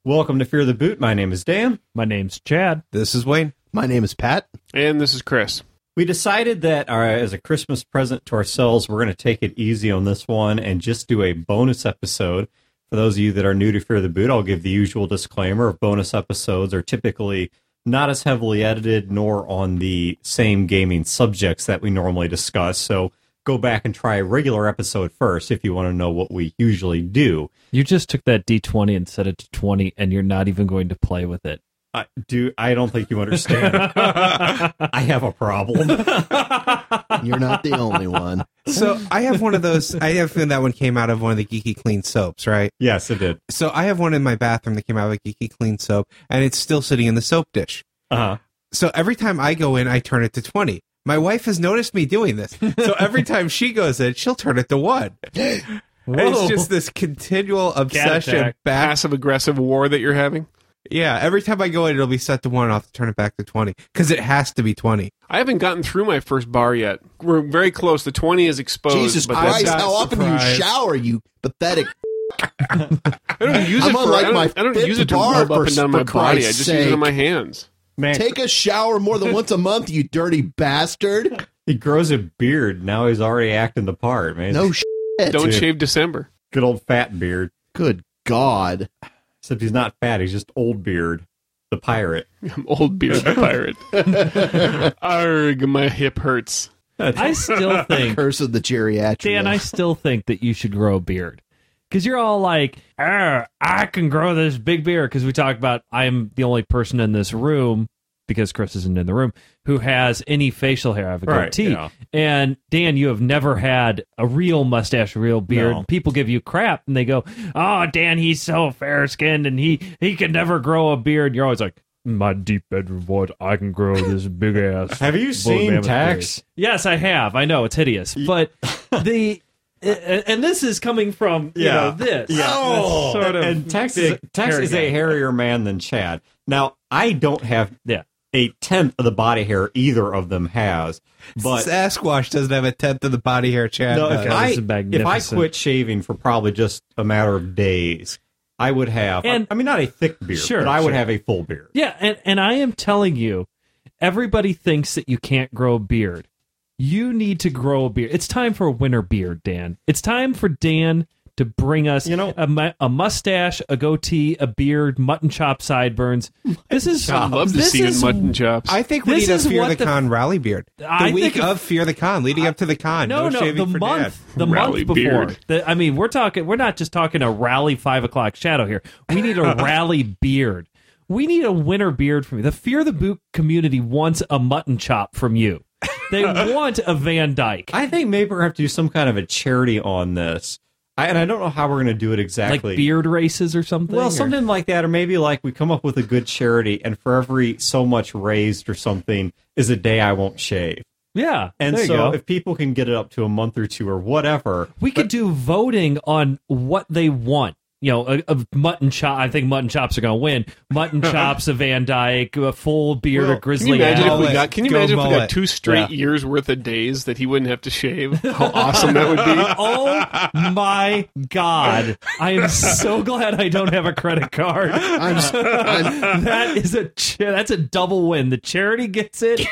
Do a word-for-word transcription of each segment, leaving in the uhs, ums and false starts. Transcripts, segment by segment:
Welcome to Fear the Boot. My name is Dan. My name's Chad. This is Wayne. My name is Pat. And this is Chris. We decided that uh, as a Christmas present to ourselves, we're going to take it easy on this one and just do a bonus episode. For those of you that are new to Fear the Boot, I'll give the usual disclaimer of bonus episodes are typically not as heavily edited nor on the same gaming subjects that we normally discuss. So go back and try a regular episode first if you want to know what we usually do. You just took that D twenty and set it to twenty, and you're not even going to play with it. I do. I don't think you understand. I have a problem. You're not the only one. So I have one of those. I have that one came out of one of the Geeky Clean soaps, right? Yes, it did. So I have one in my bathroom that came out of a Geeky Clean soap, and it's still sitting in the soap dish. Uh-huh. So every time I go in, I turn it to twenty. My wife has noticed me doing this. So every time she goes in, she'll turn it to one. It's just this continual obsession. attack. Back. Passive-aggressive war that you're having? Yeah, every time I go in, it'll be set to one, and I'll have to turn it back to twenty. Because it has to be twenty. I haven't gotten through my first bar yet. We're very close. The twenty is exposed. Jesus but that's Christ, not how a often do you surprise. shower, you pathetic... I don't use it I'm for unlike I don't, my I don't fit use it to bar rub up for- and down for my body. I Christ's just use it sake. on my hands. Man, Take a shower more than once a month, you dirty bastard. he grows a beard. Now he's already acting the part, man. No shit. Don't Dude. shave December. Good old fat beard. Good God. Except he's not fat. He's just old beard. The pirate. I'm old beard pirate. Arg, my hip hurts. I still think, Curse of the geriatric. Dan, I still think that you should grow a beard. Because you're all like, "Ah, I can grow this big beard." Because we talk about, I'm the only person in this room, because Chris isn't in the room, who has any facial hair. I have a Right, goatee. yeah. And Dan, you have never had a real mustache, a real beard. No. People give you crap, and they go, "Oh, Dan, he's so fair-skinned, and he, he can never grow a beard." And you're always like, "My deep bedroom voice, I can grow this big-ass Have you bull seen mammoth Tex? beard." Yes, I have. I know, it's hideous. But the... And this is coming from, you Yeah. know, this. Yeah. This sort of and Tex is, big Tex hair is guy. a hairier man than Chad. Now, I don't have Yeah. a tenth of the body hair either of them has. But Sasquatch doesn't have a tenth of the body hair Chad no, does. if, I, this is if I magnificent. quit shaving for probably just a matter of days, I would have, And- I mean, not a thick beard, Sure, but I would sure. have a full beard. Yeah, and, and I am telling you, everybody thinks that you can't grow a beard. You need to grow a beard. It's time for a winter beard, Dan. It's time for Dan to bring us You know- a, mu- a mustache, a goatee, a beard, mutton chop sideburns. This is I'd love to this see you in is- mutton chops. I think we This need a is Fear what the the- Con rally beard. The I week think if- of Fear the Con, leading up to the con. No, no, shaving the for month, Dad. the Rally month before. beard. The, I mean, we're talking. We're not just talking a rally five o'clock shadow here. We need a rally beard. We need a winter beard from you. The Fear the Boot community wants a mutton chop from you. They want a Van Dyke, I think maybe we're going to have to do some kind of a charity on this. I, and I don't know how we're going to do it like exactly. beard races or something. Well, or- something like that, or maybe like we come up with a good charity, and for every so much raised or something is a day I won't shave. Yeah, And there you so go. if people can get it up to a month or two or whatever, we could do voting on what they want. You know, a, a mutton chop. I think mutton chops are going to win. Mutton chops, a Van Dyke, a full beard, Well, a Can grizzly. you imagine if we mullet. got? Can you Go imagine if we mullet. got two straight Yeah. years worth of days that he wouldn't have to shave? How awesome that would be! Oh my God! I am so glad I don't have a credit card. I'm, I'm, That is a ch- that's a double win. The charity gets it.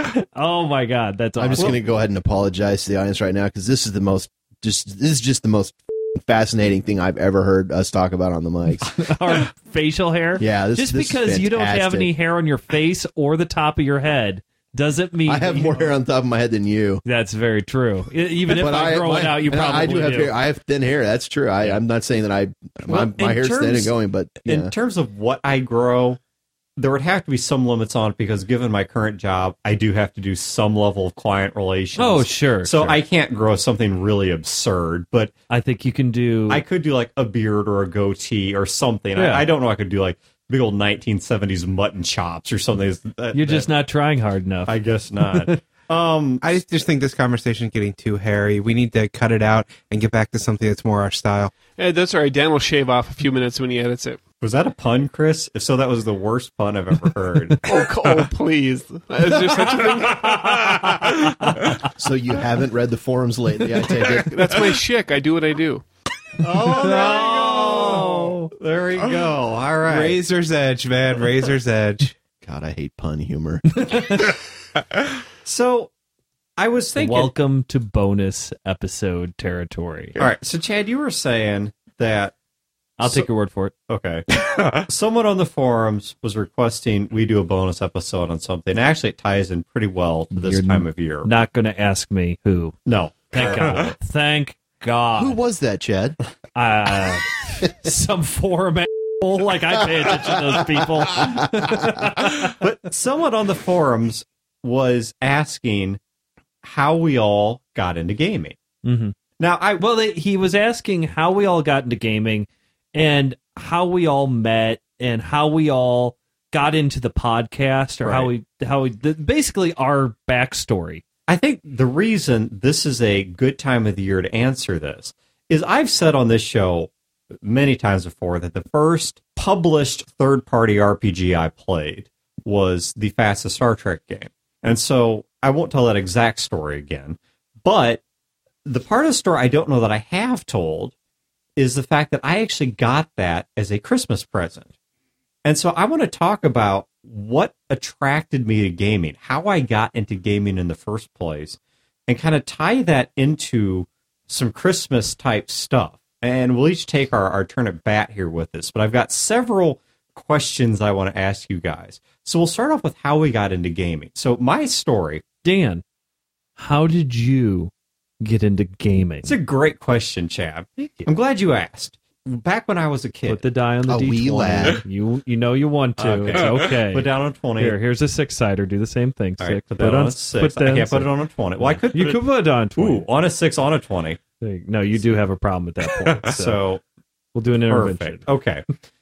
Oh my God, that's awesome. I'm just going to go ahead and apologize to the audience right now because this is the most, just this is just the most fascinating thing I've ever heard us talk about on the mics. Our facial hair. Yeah, this- just this is because you don't have fantastic. any hair on your face or the top of your head doesn't mean I have that more you- hair on top of my head than you. That's very true. E- Even if But I, I, grow it my- out, you and I- probably I do have do. hair. I have thin hair. That's true. I, I'm not saying that I my, Well, my in hair's thin and terms- going, but yeah. in terms of what I grow, there would have to be some limits on it because given my current job, I do have to do some level of client relations. Oh, sure. So sure. I can't grow something really absurd, but I think you can do. I could do like a beard or a goatee or something. Yeah. I, I don't know. I could do like big old nineteen seventies mutton chops or something. That- You're just that- not trying hard enough. I guess not. um, I just think this conversation is getting too hairy. We need to cut it out and get back to something that's more our style. Eh, that's all right. Dan will shave off a few minutes when he edits it. was that a pun, Chris? If so, that was the worst pun I've ever heard. Oh, c- oh please! Is there such a thing? So you haven't read the forums lately, I take it. That's my shtick. I do what I do. Oh, go. There you go. All right. Razor's Edge, man. Razor's Edge. God, I hate pun humor. So I was thinking. Welcome to bonus episode territory. All right. So, Chad, you were saying that. I'll So- take your word for it. Okay. Someone on the forums was requesting we do a bonus episode on something. Actually, it ties in pretty well to this You're time of year. Not going to ask me who. No. Thank God. Thank God. Who was that, Chad? Uh, some forum asshole. Like I pay attention to those people. But someone on the forums was asking how we all got into gaming. Mm-hmm. Now, I Well, they, he was asking how we all got into gaming and how we all met and how we all got into the podcast or how we how we the, basically our backstory. I think the reason this is a good time of the year to answer this is I've said on this show many times before that the first published third-party R P G I played was the fastest Star Trek game. And so I won't tell that exact story again, but the part of the story I don't know that I have told is the fact that I actually got that as a Christmas present. And so I want to talk about what attracted me to gaming, how I got into gaming in the first place, and kind of tie that into some Christmas type stuff. And we'll each take our, our turn at bat here with this, but I've got several questions I want to ask you guys. So we'll start off with how we got into gaming. So my story. Dan, how did you get into gaming? It's a great question, Chad. I'm glad you asked. Back when I was a kid. Put the die on the A D twenty. wee lad. You you know you want to. Okay. It's okay. Put down on twenty. Here, here's a six sider. Do the same thing. All right, Six. put that on a six. Put I that can't put six. it on a twenty. Well, I could. You put could it, put it on twenty. ooh, on a six, on a twenty. No, you do have a problem at that point. So, So we'll do an intervention. perfect. Okay.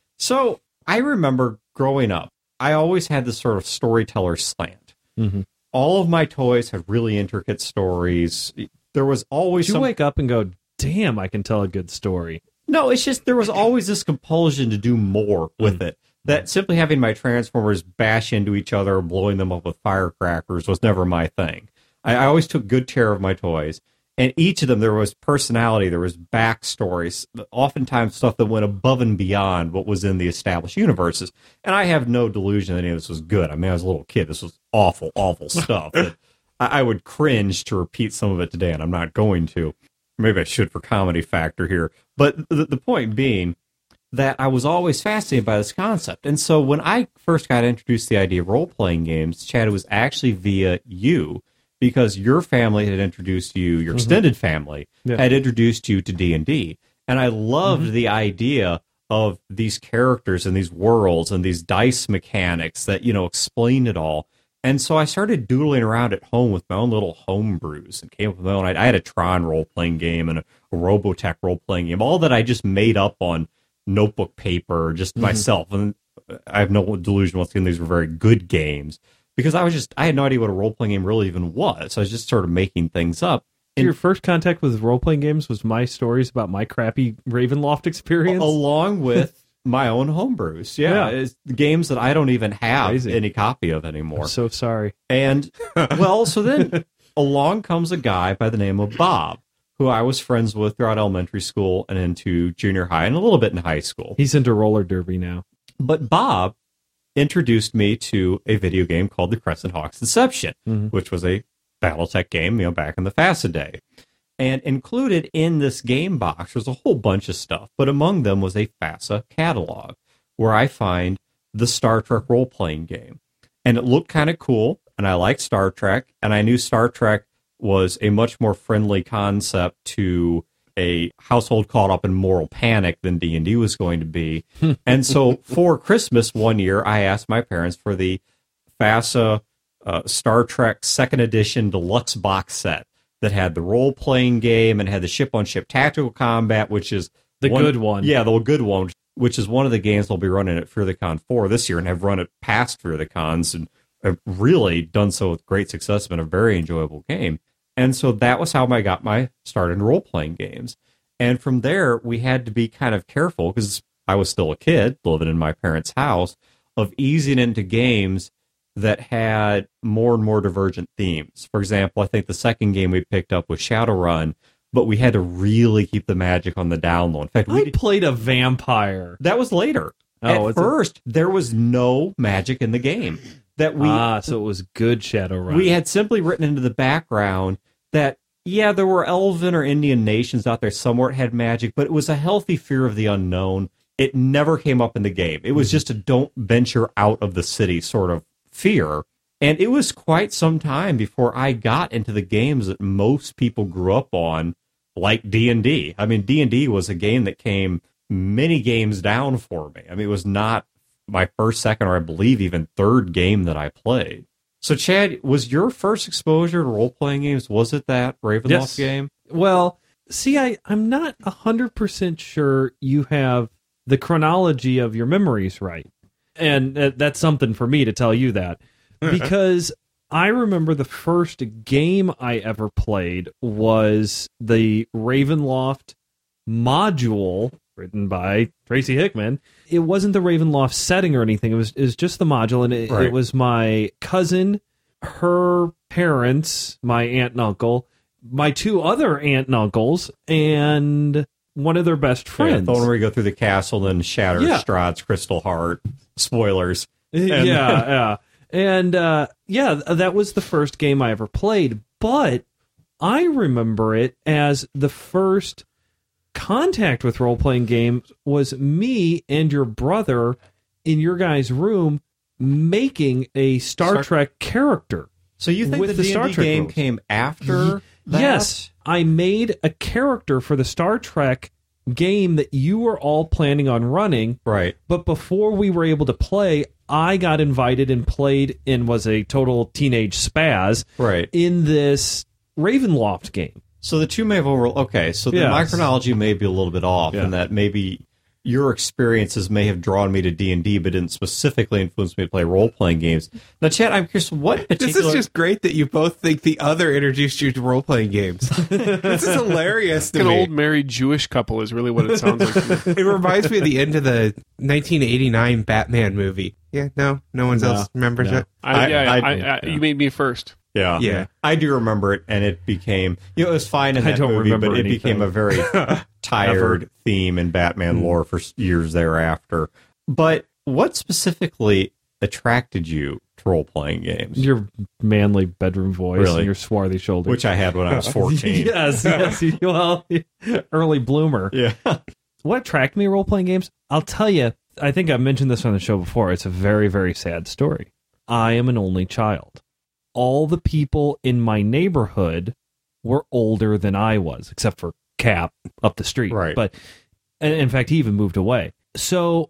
So I remember growing up, I always had this sort of storyteller slant. Mm-hmm. All of my toys had really intricate stories. There was always Did you some. wake up and go, damn, I can tell a good story? No, it's just there was always this compulsion to do more with Mm. it. That simply having my Transformers bash into each other, blowing them up with firecrackers, was never my thing. I, I always took good care of my toys, and each of them there was personality, there was backstories, oftentimes stuff that went above and beyond what was in the established universes. And I have no delusion that any of this was good. I mean, I was a little kid. This was awful, awful stuff. that I, I would cringe to repeat some of it today, and I'm not going to. Maybe I should for comedy factor here. But the, the point being that I was always fascinated by this concept. And so when I first got introduced to the idea of role-playing games, Chad, it was actually via you, because your family had introduced you, your extended family Yeah. had introduced you to D and D. And I loved the idea of these characters and these worlds and these dice mechanics that, you know, explain it all. And so I started doodling around at home with my own little home brews and came up with my own. I, I had a Tron role-playing game and a, a Robotech role-playing game, all that I just made up on notebook paper, just myself. And I have no delusion once again these were very good games, because I was just, I had no idea what a role-playing game really even was. So I was just sort of making things up. Your first contact with role-playing games was my stories about my crappy Ravenloft experience? Along with my own homebrews. Yeah. Yeah. It's games that I don't even have Crazy. any copy of anymore. I'm so sorry. And, well, so then along comes a guy by the name of Bob, who I was friends with throughout elementary school and into junior high and a little bit in high school. He's into roller derby now. But Bob introduced me to a video game called The Crescent Hawk's Deception, Mhm. which was a Battletech game, you know, back in the FASA day. And included in this game box was a whole bunch of stuff, but among them was a FASA catalog where I find the Star Trek role-playing game. And it looked kind of cool, and I liked Star Trek, and I knew Star Trek was a much more friendly concept to a household caught up in moral panic than D and D was going to be. And so for Christmas one year, I asked my parents for the FASA uh, Star Trek second edition deluxe box set that had the role-playing game and had the ship-on-ship tactical combat, which is The good one. Yeah, the good one, which is one of the games they'll be running at Fear the Con four this year and have run it past Fear the Cons and have really done so with great success. It's been a very enjoyable game. And so that was how I got my start in role-playing games. And from there, we had to be kind of careful, because I was still a kid living in my parents' house, of easing into games that had more and more divergent themes. For example, I think the second game we picked up was Shadowrun, but we had to really keep the magic on the down low. In fact, we I did, played a vampire. that was later. Oh, At it's a- first, there was no magic in the game. That we ah, so it was good Shadowrun. we had simply written into the background that, yeah, there were elven or Indian nations out there somewhere that had magic, but it was a healthy fear of the unknown. It never came up in the game. It was just a don't venture out of the city sort of fear. And it was quite some time before I got into the games that most people grew up on, like D and D. I mean, D and D was a game that came many games down for me. I mean, it was not my first, second, or I believe even third game that I played. So, Chad, was your first exposure to role-playing games, was it that Ravenloft Yes. game? Well, see, I, I'm not one hundred percent sure you have the chronology of your memories right. And uh, that's something for me to tell you that. Because I remember the first game I ever played was the Ravenloft module written by Tracy Hickman. It wasn't the Ravenloft setting or anything. It was, it was just the module, and it, Right. it was my cousin, her parents, my aunt and uncle, my two other aunt and uncles, and one of their best Yeah, friends. the one where you go through the castle, then shatter Yeah. Strahd's crystal heart. Spoilers. yeah, yeah. And uh, yeah, th- that was the first game I ever played. But I remember it as the first contact with role-playing games was me and your brother in your guys' room making a Star, Star- Trek character. So you think With the the D and D Star Trek game rules. came after that? Yes, I made a character for the Star Trek game that you were all planning on running. Right. But before we were able to play, I got invited and played and was a total teenage spaz Right. in this Ravenloft game. So the two may have over. Okay, so the Yes. my chronology may be a little bit off, Yeah. in that maybe your experiences may have drawn me to D and D, but didn't specifically influence me to play role playing games. Now, Chad, I'm curious, what This particular? is just great that you both think the other introduced you to role playing games. This is hilarious to An me. old married Jewish couple is really what it sounds like to me. It reminds me of the end of the nineteen eighty-nine Batman movie. Yeah, no, no one No, else remembers no. it. I, I- yeah, I- I, I, yeah. you made me first. Yeah, Yeah. I do remember it, and it became, you know, it was fine in I that don't movie, remember but it anything. became a very tired theme in Batman lore for s- years thereafter. But what specifically attracted you to role playing games? Your manly bedroom voice Really? and your swarthy shoulders. Which I had when I was fourteen. yes, yes. you- Well, early bloomer. Yeah. What attracted me to role-playing games? I'll tell you, I think I've mentioned this on the show before. It's a very, very sad story. I am an only child. All the people in my neighborhood were older than I was, except for Cap up the street. Right. But and in fact, he even moved away. So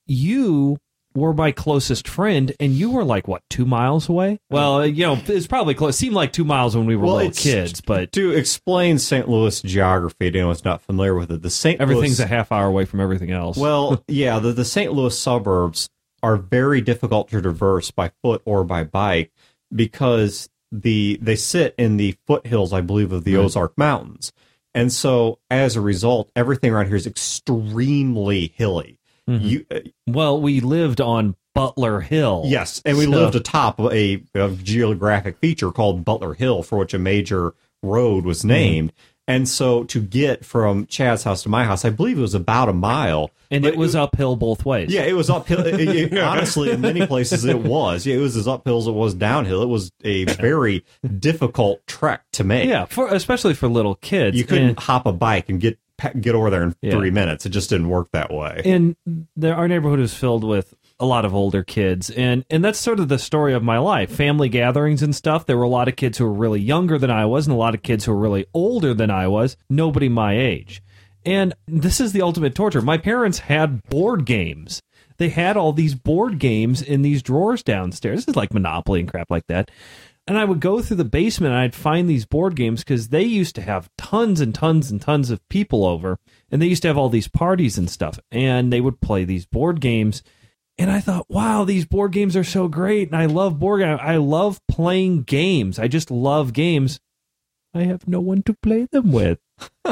you were my closest friend, and you were like, what, two miles away? Well, you know, it's probably close. It seemed like two miles when we were Well, little it's- kids, but To explain Saint Louis geography to anyone who's not familiar with it, the Saint everything's Louis, a half hour away from everything else. well, yeah, the, the Saint Louis suburbs are very difficult to traverse by foot or by bike because the they sit in the foothills, I believe, of the Right. Ozark Mountains. And so, as a result, everything around here is extremely hilly. Mhm. You, uh, Well, we lived on Butler Hill. yes, and we So- lived atop a, a geographic feature called Butler Hill, for which a major road was named. And so, to get from Chad's house to my house, I believe it was about a mile. And But it was uphill both ways. Yeah, it was uphill. It- it- honestly, in many places, it was. Yeah, it was as uphill as it was downhill. It was a very difficult trek to make. Yeah, for especially for little kids. You couldn't And, hop a bike and get get over there in Yeah. three minutes. It just didn't work that way. and there, our neighborhood is filled with a lot of older kids, and and that's sort of the story of my life. Family gatherings and stuff. There were a lot of kids who were really younger than I was, and a lot of kids who were really older than I was. Nobody my age. And this is the ultimate torture. My parents had board games. They had all these board games in these drawers downstairs. This is like Monopoly and crap like that. And I would go through the basement and I'd find these board games because they used to have tons and tons and tons of people over. And they used to have all these parties and stuff. And they would play these board games. And I thought, wow, these board games are so great. And I love board games. I love playing games. I just love games. I have no one to play them with. I'm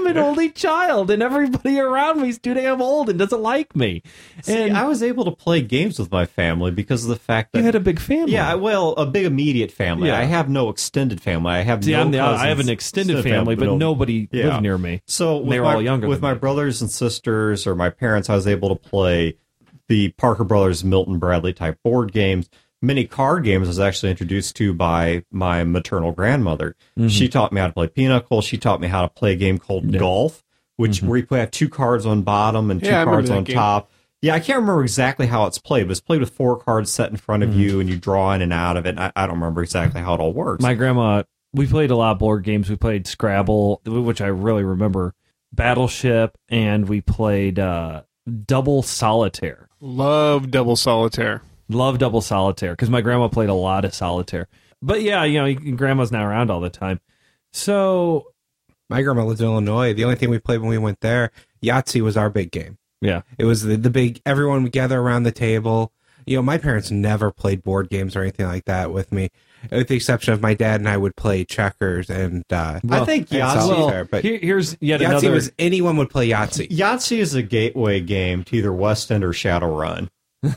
I'm an only child, and everybody around me is too damn old and doesn't like me. See, And I was able to play games with my family because of the fact that you had a big family. yeah, well, a big immediate family. Yeah. I have no extended family. I have See, no I'm the, cousins, I have an extended family, but no- nobody Yeah. lived near me. So with They were my, all younger with than my me. brothers and sisters or my parents, I was able to play the Parker Brothers, Milton Bradley type board games. Many card games I was actually introduced to by my maternal grandmother. Mm-hmm. She taught me how to play Pinochle. She taught me how to play a game called Golf, which Mm-hmm. where you have two cards on bottom and two Yeah, I remember cards that on game. top. Yeah, I can't remember exactly how it's played, but it's played with four cards set in front of Mm-hmm. you, and you draw in and out of it. And I, I don't remember exactly how it all works. My grandma, we played a lot of board games. We played Scrabble, which I really remember, Battleship, and we played uh, Double Solitaire. Love double solitaire. Love Double Solitaire because my grandma played a lot of solitaire. But yeah, you know, grandma's not around all the time. So, My grandma lived in Illinois. The only thing we played when we went there, Yahtzee was our big game. yeah. It was the, the big, everyone would gather around the table. You know, my parents never played board games or anything like that with me, with the exception of my dad and I would play checkers and, uh, I think and Yahtzee, solitaire. But Here, here's yet Yahtzee another. was, anyone would play Yahtzee. Yahtzee is a gateway game to either West End or Shadowrun.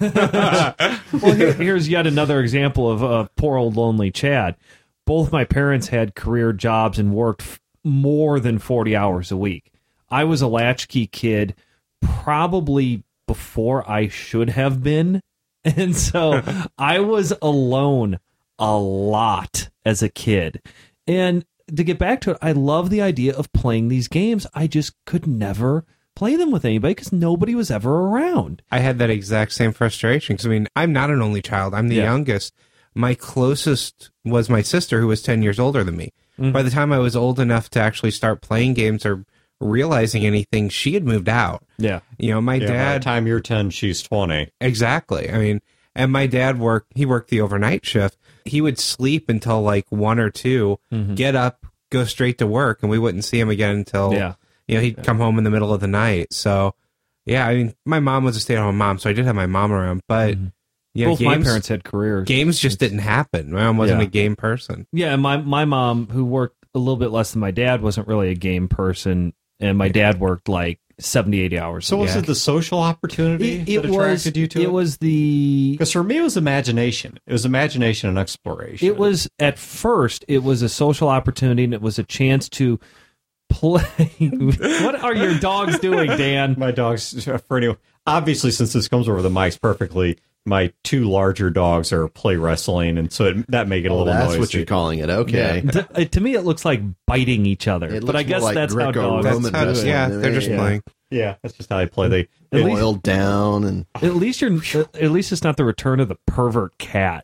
Well, here, here's yet another example of uh, poor old lonely Chad. Both my parents had career jobs and worked f- more than forty hours a week. I was a latchkey kid probably before I should have been. And so I was alone a lot as a kid. And to get back to it, I love the idea of playing these games. I just could never play them with anybody because nobody was ever around. I had that exact same frustration because I mean I'm not an only child. I'm the Yeah. youngest. My closest was my sister, who was ten years older than me. Mhm. By the time I was old enough to actually start playing games or realizing anything, she had moved out. Yeah. You know, my Yeah, by the dad time you're ten, she's twenty. exactly. I mean, and my dad worked. He worked the overnight shift. He would sleep until like one or two, Mhm. get up, go straight to work, and we wouldn't see him again until Yeah. you know he'd come home in the middle of the night. So yeah, I mean, my mom was a stay-at-home mom, so I did have my mom around, but. Mhm. Yeah, Both games, my parents had careers. games just didn't happen. My mom wasn't Yeah. a game person. Yeah, and my my mom, who worked a little bit less than my dad, wasn't really a game person, and my dad worked like seventy, eighty hours. So a was week. it the social opportunity It, it that was. attracted you to it? It was the. Because for me, it was imagination. It was imagination and exploration. It was at first. It was a social opportunity, and it was a chance to play. What are your dogs doing, Dan? My dogs, for anyone, obviously, since this comes over the mics perfectly, my two larger dogs are play wrestling, and so it, that make it a Oh, little that's noisy. what you're calling it. Okay. to, to me, it looks like biting each other, It but I looks more guess like that's how dogs. That's Roman how, wrestling, yeah, I mean, they're just yeah. playing. Yeah, that's just how they play. They, At they least- Boiled down and At least you're. At least it's not the return of the pervert cat.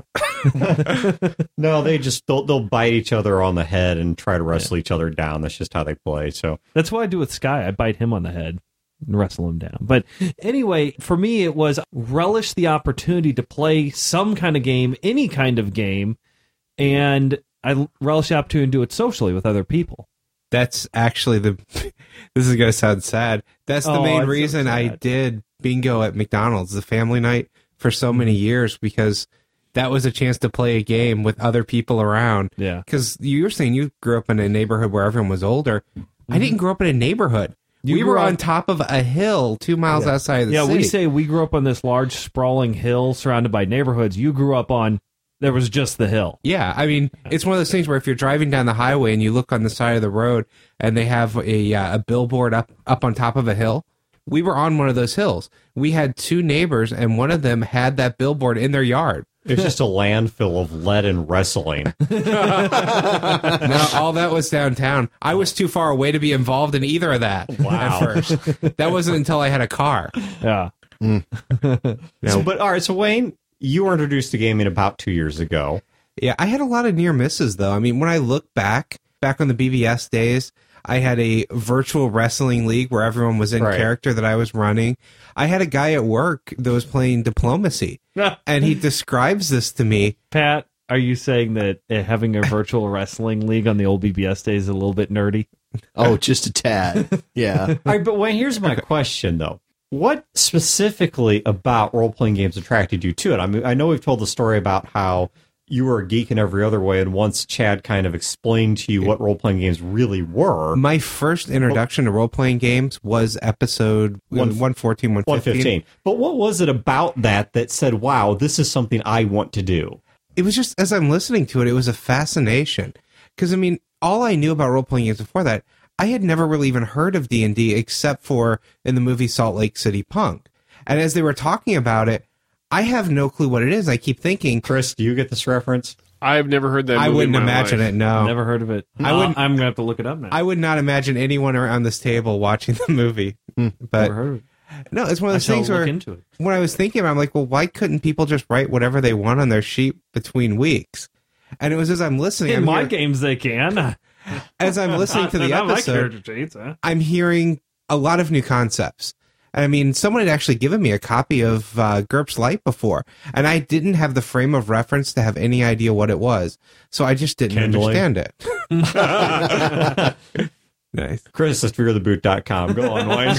no, they just they'll, they'll bite each other on the head and try to wrestle each other down. That's just how they play. So That's what I do with Sky. I bite him on the head and wrestle him down. But anyway, for me, it was relish the opportunity to play some kind of game, any kind of game, and I relish the opportunity to do it socially with other people. That's actually the. This is going to sound sad. That's the Oh, main it's so reason I sad. did bingo at McDonald's, the family night, for so many years because that was a chance to play a game with other people around. Yeah. Because you were saying you grew up in a neighborhood where everyone was older. I didn't grow up in a neighborhood. You we grew were up- on top of a hill two miles outside of the Yeah, city. we say we grew up on this large, sprawling hill surrounded by neighborhoods. You grew up on, there was just the hill. Yeah, I mean, it's one of those things where if you're driving down the highway and you look on the side of the road and they have a uh, a billboard up up on top of a hill, we were on one of those hills. We had two neighbors, and one of them had that billboard in their yard. it's just a landfill of lead and wrestling. Now, all that was downtown. I was too far away to be involved in either of that Wow. at first. That wasn't until I had a car. Yeah. So, but all right, so Wayne, you were introduced to gaming about two years ago. Yeah, I had a lot of near misses, though. I mean, when I look back, back on the B B S days, I had a virtual wrestling league where everyone was in Right. character that I was running. I had a guy at work that was playing diplomacy, and he describes this to me. Pat, are you saying that uh, having a virtual wrestling league on the old B B S days is a little bit nerdy? oh, just a tad. Yeah. All right, but Wayne, here's my question, though. What specifically about role-playing games attracted you to it? I mean, I know we've told the story about how you were a geek in every other way, and once Chad kind of explained to you what role-playing games really were, My first introduction to role-playing games was episode One- one fourteen, one one fifteen. fifteen. But what was it about that that said, wow, this is something I want to do? It was just, as I'm listening to it, it was a fascination. Because, I mean, all I knew about role-playing games before that, I had never really even heard of D and D except for in the movie Salt Lake City Punk. And as they were talking about it, I have no clue what it is. I keep thinking, Chris, do you get this reference? I've never heard that. I movie wouldn't in my imagine life. it, no. Never heard of it. I Uh, wouldn't- I'm going to have to look it up now. I would not imagine anyone around this table watching the movie. But Never heard of it. no, it's one of I those shall things look where into it. when I was thinking about it, I'm like, well, why couldn't people just write whatever they want on their sheet between weeks? And it was as I'm listening, In I'm my hear- games, they can. as I'm listening to the Not my episode, character sheets, huh? I'm hearing a lot of new concepts. I mean, someone had actually given me a copy of uh, GURPS Lite before, and I didn't have the frame of reference to have any idea what it was. So I just didn't Kindling. understand it. Nice. Chris at fear the boot dot com. Go on, Wayne.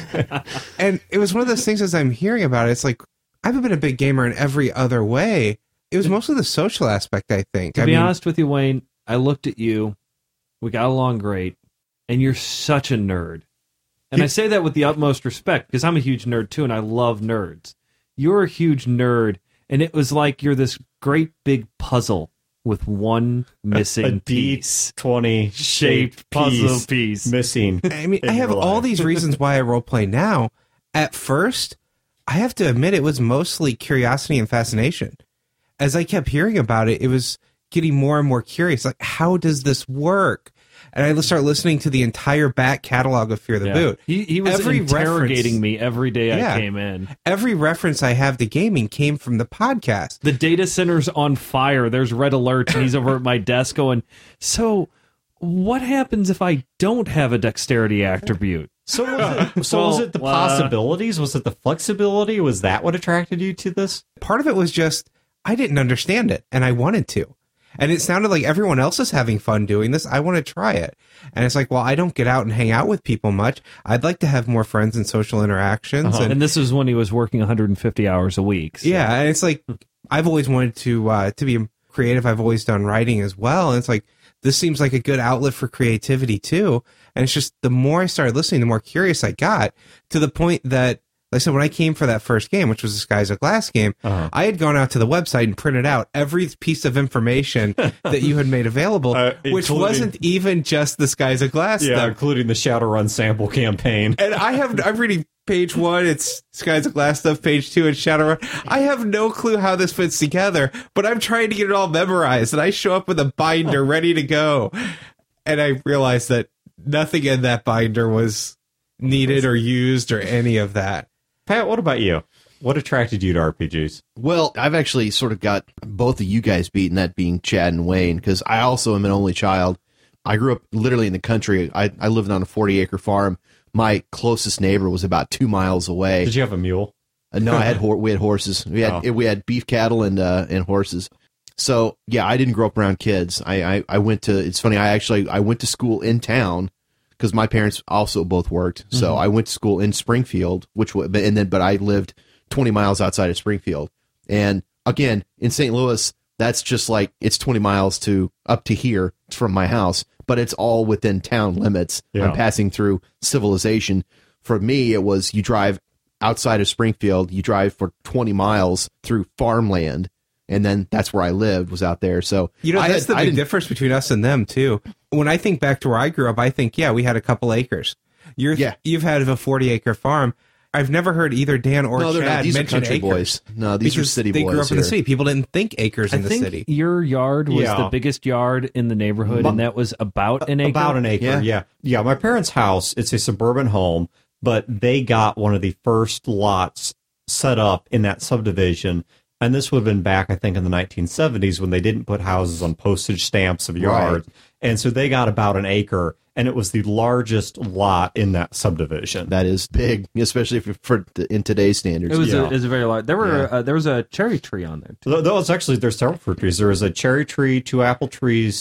And it was one of those things as I'm hearing about it, it's like, I've been a big gamer in every other way. It was mostly the social aspect, I think. To I be mean, honest with you, Wayne, I looked at you. We got along great. And you're such a nerd. And I say that with the utmost respect because I'm a huge nerd too, and I love nerds. You're a huge nerd, and it was like you're this great big puzzle with one missing A D piece. twenty Shaped puzzle piece. missing. I mean, in I have your all life. these reasons why I roleplay now. At first, I have to admit it was mostly curiosity and fascination. As I kept hearing about it, it was getting more and more curious. Like, how does this work? And I start listening to the entire back catalog of Fear the Yeah. Boot. He, he was Every interrogating reference- me every day Yeah. I came in. Every reference I have to gaming came from the podcast. The data center's on fire. There's red alerts, and he's over at my desk going, so what happens if I don't have a dexterity attribute? So was it, so was Well, it the well, uh, possibilities? Was it the flexibility? Was that what attracted you to this? Part of it was just, I didn't understand it, and I wanted to. And it sounded like everyone else is having fun doing this. I want to try it. And it's like, well, I don't get out and hang out with people much. I'd like to have more friends and social interactions. And And this is when he was working one hundred fifty hours a week. so- yeah, and it's like, I've always wanted to uh, to be creative. I've always done writing as well. And it's like, this seems like a good outlet for creativity too. And it's just, the more I started listening, the more curious I got, to the point that, like I said, when I came for that first game, which was the Skies of Glass game, Uh-huh. I had gone out to the website and printed out every piece of information that you had made available, Uh, which including- wasn't even just the Skies of Glass Yeah, stuff. including the Shadowrun sample campaign. And I have, I'm reading page one, it's Skies of Glass stuff, page two, it's Shadowrun. I have no clue how this fits together, but I'm trying to get it all memorized, and I show up with a binder ready to go. And I realized that nothing in that binder was needed or used or any of that. Pat, what about you? What attracted you to R P Gs? Well, I've actually sort of got both of you guys beaten, that being Chad and Wayne, because I also am an only child. I grew up literally in the country. I, I lived on a forty acre farm. My closest neighbor was about two miles away. Did you have a mule? Uh, no, I had hor- we had horses. We had Oh. we had beef cattle and uh, and horses. So yeah, I didn't grow up around kids. I, I, I went to. It's funny. I actually I went to school in town because my parents also both worked. So Mm-hmm. I went to school in Springfield, which was and then but I lived twenty miles outside of Springfield. And again, in Saint Louis, that's just like it's twenty miles to up to here from my house, but it's all within town limits. Yeah. I'm passing through civilization. For me, it was you drive outside of Springfield, you drive for twenty miles through farmland, and then that's where I lived, was out there. So You know, I that's had- the I big didn't- difference between us and them, too. When I think back to where I grew up, I think, yeah, we had a couple acres. You're, Yeah. You've had a forty acre farm. I've never heard either Dan or No, they're Chad not. These are mention country acres. boys. No, these are Because city they boys grew up in the here. city. People didn't think acres I in the think city. your yard was Yeah. the biggest yard in the neighborhood, Bu- and that was about an acre. About an acre, Yeah. yeah. yeah. my parents' house, it's a suburban home, but they got one of the first lots set up in that subdivision. And this would have been back, I think, in the nineteen seventies when they didn't put houses on postage stamps of yards. And so they got about an acre, and it was the largest lot in that subdivision. That is big, especially if, for in today's standards. It was, Yeah. a, it was a very large. There were Yeah. uh, there was a cherry tree on there too. Th- Those actually, there's several fruit trees. There was a cherry tree, two apple trees,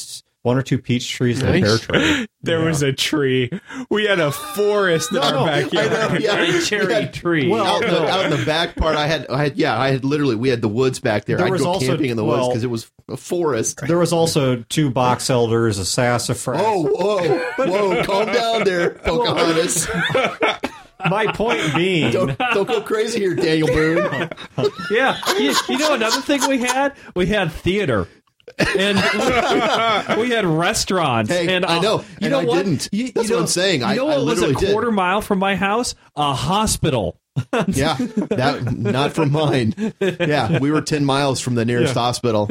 one or two peach trees and a pear tree. There Yeah. was a tree. We had a forest in our no, backyard. I know, yeah. A cherry We had- tree. Well, out, in the, out in the back part, I had, I had, yeah, I had literally, we had the woods back there. There I'd was go also- camping in the woods well- because it was a forest. There was also two box elders, a sassafras. Oh, whoa, whoa, calm down there, Pocahontas. My point being, Don't, don't go crazy here, Daniel Boone. yeah, you, you know another thing we had? We had theater. And we, we had restaurants. Hey, and I uh, know, You and know I what? didn't. You, That's you what know, I'm saying. You I- know I what was a literally did. quarter mile from my house? A hospital. Yeah, that not from mine. Yeah, we were ten miles from the nearest hospital.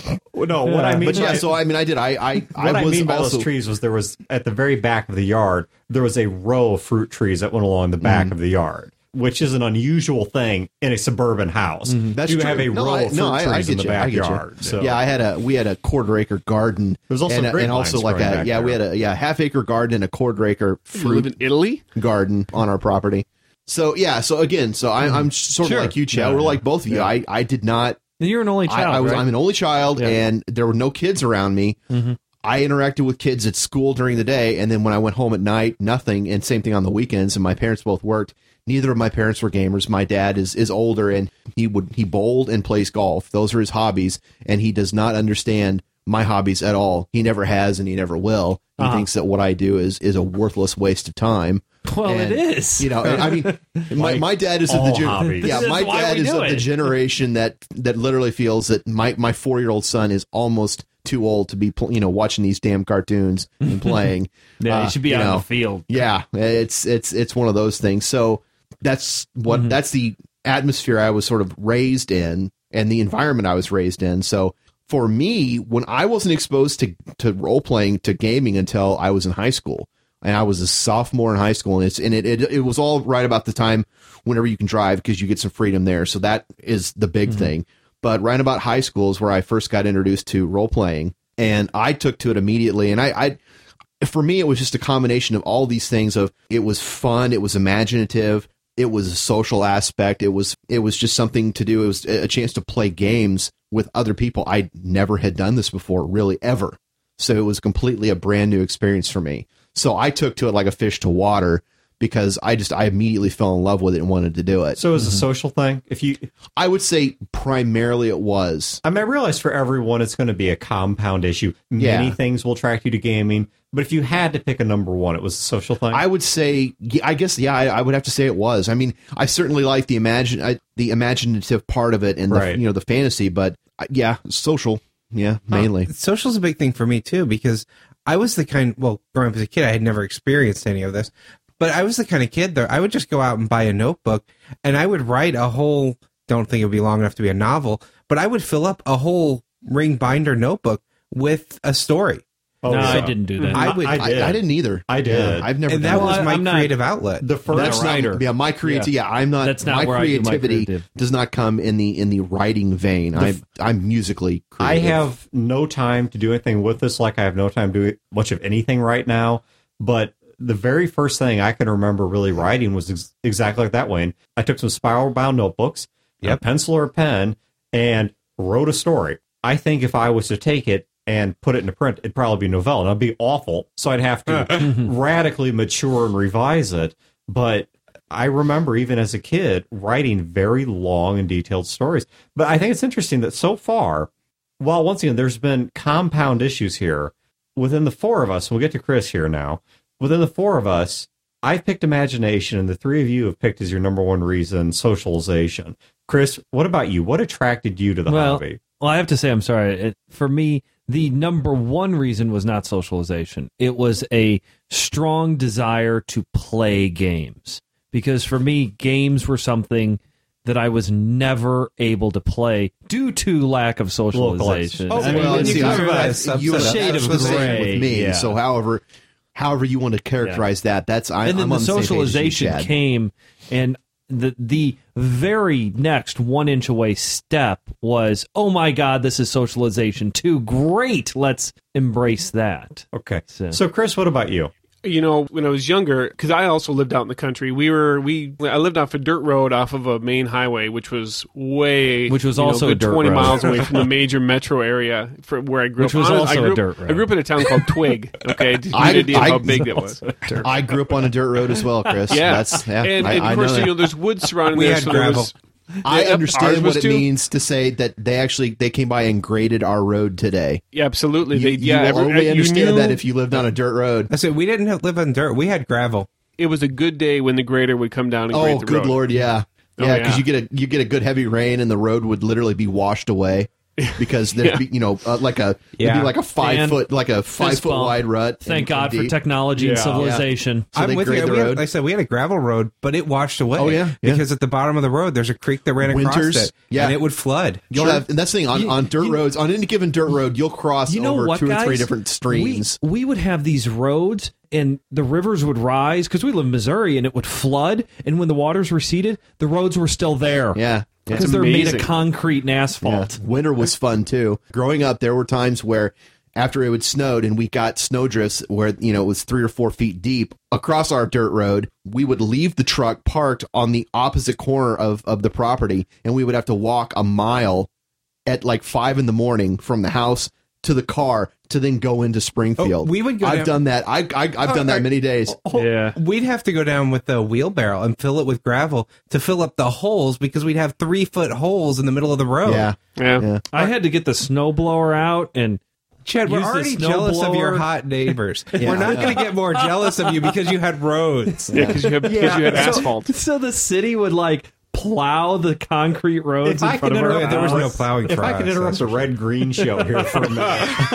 No, what I mean But yeah, by, so I mean, I did. I I, what I I, was mean by also those trees was there was, at the very back of the yard, there was a row of fruit trees that went along the back of the yard, which is an unusual thing in a suburban house. That's you true. have a No, row I- of fruit no, I- I trees in get the you. I get you. backyard. So. Yeah, I had a we had a quarter acre garden. There's also and, a- and grapevines also like growing a back yeah we there. had a yeah half acre garden and a quarter acre You live fruit in Italy? garden on our property. So yeah, so again, so I, I'm sort Sure. of like you, Chad. Yeah, We're yeah. like both of you. I I did not. You're an only I, child, I was right? I'm an only child, Yeah. and there were no kids around me. I interacted with kids at school during the day, and then when I went home at night, nothing. And same thing on the weekends. And my parents both worked. Neither of my parents were gamers. My dad is is older, and he would he bowled and plays golf. Those are his hobbies, and he does not understand my hobbies at all. He never has, and he never will. He Uh-huh. thinks that what I do is is a worthless waste of time. Well, And, it is. You know, and I mean, my, Like my dad is of the all gen- hobbies. yeah, This my is why dad we is do of the it. generation that that literally feels that my my four year old son is almost too old to be pl- you know watching these damn cartoons and playing. yeah, Uh, you should be you out in know, the field. Yeah, it's it's it's one of those things. So that's what Mm-hmm. that's the atmosphere I was sort of raised in and the environment I was raised in. So for me, when I wasn't exposed to to role playing to gaming until I was in high school, and I was a sophomore in high school, and it's and it it, it was all right about the time whenever you can drive because you get some freedom there. So that is the big Mm-hmm. thing. But right about high school is where I first got introduced to role playing, and I took to it immediately. And I, I for me, it was just a combination of all these things. Of it was fun, it was imaginative, it was a social aspect, it was it was just something to do. It was a chance to play games with other people. I never had done this before, really ever. So it was completely a brand new experience for me. So I took to it like a fish to water because I just I immediately fell in love with it and wanted to do it. So it was a social thing. If you, I would say primarily it was. I mean, I realize for everyone it's going to be a compound issue. Many Yeah. things will attract you to gaming, but if you had to pick a number one, it was a social thing. I would say, I guess, yeah, I, I would have to say it was. I mean, I certainly like the imagine, I, the imaginative part of it, and Right. the, you know, the fantasy. But uh, yeah, social, yeah, mainly. Social's a big thing for me too because I was the kind. Well, growing up as a kid, I had never experienced any of this, but I was the kind of kid that I would just go out and buy a notebook and I would write a whole. Don't think it would be long enough to be a novel, but I would fill up a whole ring binder notebook with a story. Oh, no, yeah. I didn't do that. I would- I did. I, I didn't either. I did. Yeah, I've never. And done that Well, was I- my I'm not- creative outlet. The first That's writer. not, yeah, my creativity. Yeah. I'm not. That's not my where I do my creativity creative. does not come in the in the writing vein. I'm I'm musically I creative. have no time to do anything with this, like I have no time to do much of anything right now. But the very first thing I can remember really writing was ex- exactly like that, Wayne. I took some spiral bound notebooks, a Yep. pencil or a pen, and wrote a story. I think if I was to take it and put it into print, it'd probably be a novella, and it'd be awful. So I'd have to radically mature and revise it. But I remember even as a kid writing very long and detailed stories. But I think it's interesting that so far, while once again there's been compound issues here, within the four of us, we'll get to Chris here now, within the four of us, I've picked imagination, and the three of you have picked as your number one reason socialization. Chris, what about you? What attracted you to the well, hobby? well, I have to say, I'm sorry. It, for me, the number one reason was not socialization. It was a strong desire to play games. Because for me, games were something that I was never able to play due to lack of socialization. Localized. Oh, I mean, well, when see, you I- consider I- that- you- a that's shade of the same gray with me. yeah. So however, however you want to characterize that, that's I, and then I'm the on the same page as you, socialization Chad. came, and the the very next one inch away step was, oh my God, this is socialization too. Great, let's embrace that. Okay. So- So, Chris, what about you? You know, when I was younger, because I also lived out in the country, we were we I lived off a dirt road off of a main highway, which was way, Which was you know, also a good dirt twenty road. miles away from the major metro area for where I grew Which up. was Honest- also I grew, a dirt road. I grew up in a town called Twig. Okay, to give you I- an idea of I- how big that was. I grew up on a dirt road as well, Chris. Yeah, That's, yeah and, I, and I of course, know you that. know, there's woods surrounding We there. had so there gravel. was, I Yep, understand ours what was it too. means to say that they actually they came by and graded our road today. Yeah, absolutely. You, They, you yeah, will every- only you understand knew that if you lived on a dirt road. I said we didn't have- live on dirt. We had gravel. it was a good day when the grader would come down and grade Oh, the good road. lord, yeah, Oh, yeah, because yeah. you get a you get a good heavy rain and the road would literally be washed away because there'd Yeah. be you know uh, like a it'd Yeah. be like a five And foot like a five fist foot bump. wide rut. Thank and- God and for deep. technology and Yeah. civilization. So I'm they with grade you. the We had, road. like I said, we had a gravel road, but it washed away. Oh, yeah, yeah. Because at the bottom of the road, there's a creek that ran across Winters, it, yeah. and it would flood. You'll have, and that's the thing on, You- on dirt you- roads. On any given dirt road, you'll cross You know over what, two guys? or three different streams. We, we would have these roads, and the rivers would rise because we live in Missouri, and it would flood. And when the waters receded, the roads were still there. yeah, yeah. because they're made amazing. of concrete and Yeah. asphalt. Winter was fun too. Growing up, there were times where after it would snowed and we got snowdrifts where, you know, it was three or four feet deep across our dirt road, we would leave the truck parked on the opposite corner of, of the property and we would have to walk a mile at like five in the morning from the house to the car to then go into Springfield. Oh, we would go I've down- done that. I, I, I've done that many days. Yeah. We'd have to go down with the wheelbarrow and fill it with gravel to fill up the holes because we'd have three foot holes in the middle of the road. Yeah. Yeah. Yeah. I had to get the snowblower out, and Chad, we're Use the already snow jealous of your blower. hot neighbors. Yeah, we're not yeah. going to get more jealous of you because you had roads. Yeah, because you have, 'cause you had asphalt. so the city would like plow the concrete roads If in I front could of our interrupt, there was no house. plowing If for I us. could interrupt the red green show here for a minute,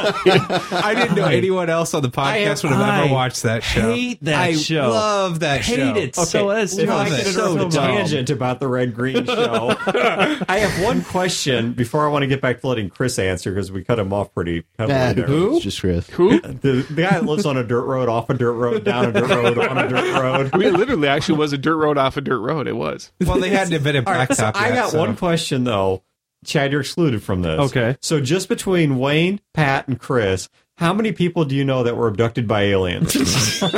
I didn't know anyone else on the podcast would have I ever watched that show. hate that I show. love that Hate show. it so that's if I love could it. interrupt so a dumb. tangent about the red green show, I have one question before I want to get back to letting Chris answer because we cut him off pretty heavily Nah, there. It's just Chris. Who? The, the guy that lives on a dirt road, off a dirt road, down a dirt road, on a dirt road. I mean, it literally actually was a dirt road off a dirt road. It was. Well, they hadn't invented All right, so blacktop I yet, got so- one question though. Chad, you're excluded from this. Okay. So just between Wayne, Pat, and Chris, how many people do you know that were abducted by aliens? Um,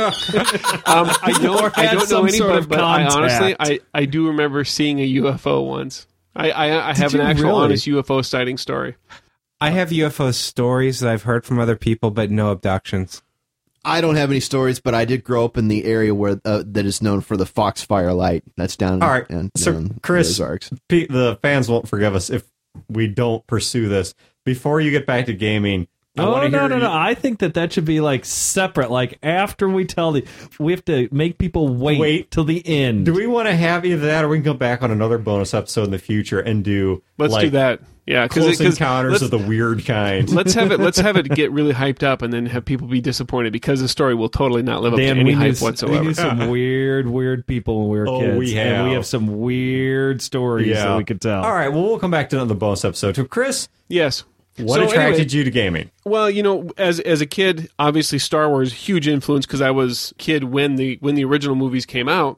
I Or don't. I had don't know some any, sort but, of but I honestly, contact. I, I do remember seeing a U F O once. I I, I have you an actual really? honest U F O sighting story. I have U F O stories that I've heard from other people, but no abductions. I don't have any stories, but I did grow up in the area where uh, that is known for the Foxfire Light. That's down. All right. in, So, down Chris- the Ozarks. Pe- the fans won't forgive us if we don't pursue this. Before you get back to gaming, I Oh want to no hear no you- no! I think that that should be like separate. Like after we tell the, we have to make people wait, Wait. till the end. Do we want to have either that, or we can go back on another bonus episode in the future and do Let's like, do that. Yeah, Close because encounters of the weird kind. let's have it. Let's have it get really hyped up, and then have people be disappointed because the story will totally not live up Dan, to any we knew, hype s- whatsoever. we knew some weird, weird people when we were Oh, kids. we And we have. have some weird stories that we could tell. All right. Well, we'll come back to another bonus episode. So, Chris, Yes. what So attracted anyway, you to gaming? Well, you know, as as a kid, obviously Star Wars huge influence because I was a kid when the when the original movies came out,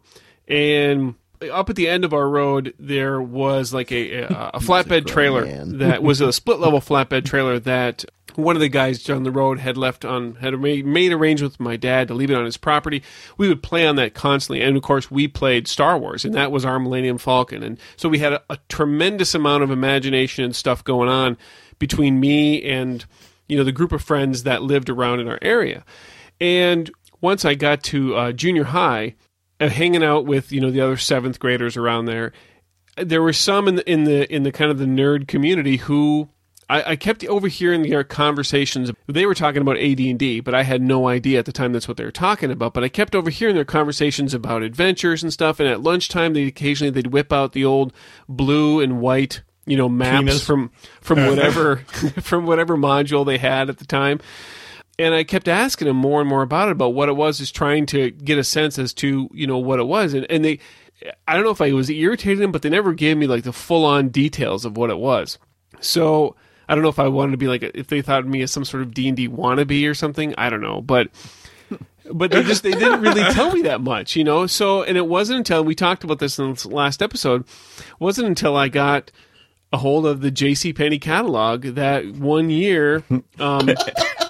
and up at the end of our road there was like a a, a flatbed trailer man. that was a split level flatbed trailer that one of the guys down the road had left on had made, made arrangements with my dad to leave it on his property. We would play on that constantly, and of course we played Star Wars, and that was our Millennium Falcon, and so we had a, a tremendous amount of imagination and stuff going on between me and you know the group of friends that lived around in our area. And once I got to uh, junior high, uh, hanging out with you know the other seventh graders around there, there were some in the in the in the kind of the nerd community who I, I kept overhearing their conversations. They were talking about A D and D, but I had no idea at the time that's what they were talking about. But I kept overhearing their conversations about adventures and stuff. And at lunchtime, they occasionally they'd whip out the old blue and white, you know, maps Penis. from from whatever from whatever module they had at the time. And I kept asking them more and more about it, about what it was, is trying to get a sense as to, you know, what it was. And, and they, I don't know if I was irritating them, but they never gave me like the full on details of what it was. So I don't know if I wanted to be like, if they thought of me as some sort of D and D wannabe or something. I don't know, but but they just they didn't really tell me that much, you know. So and it wasn't until we talked about this in the last episode, it wasn't until I got a hold of the JCPenney catalog that one year. Um,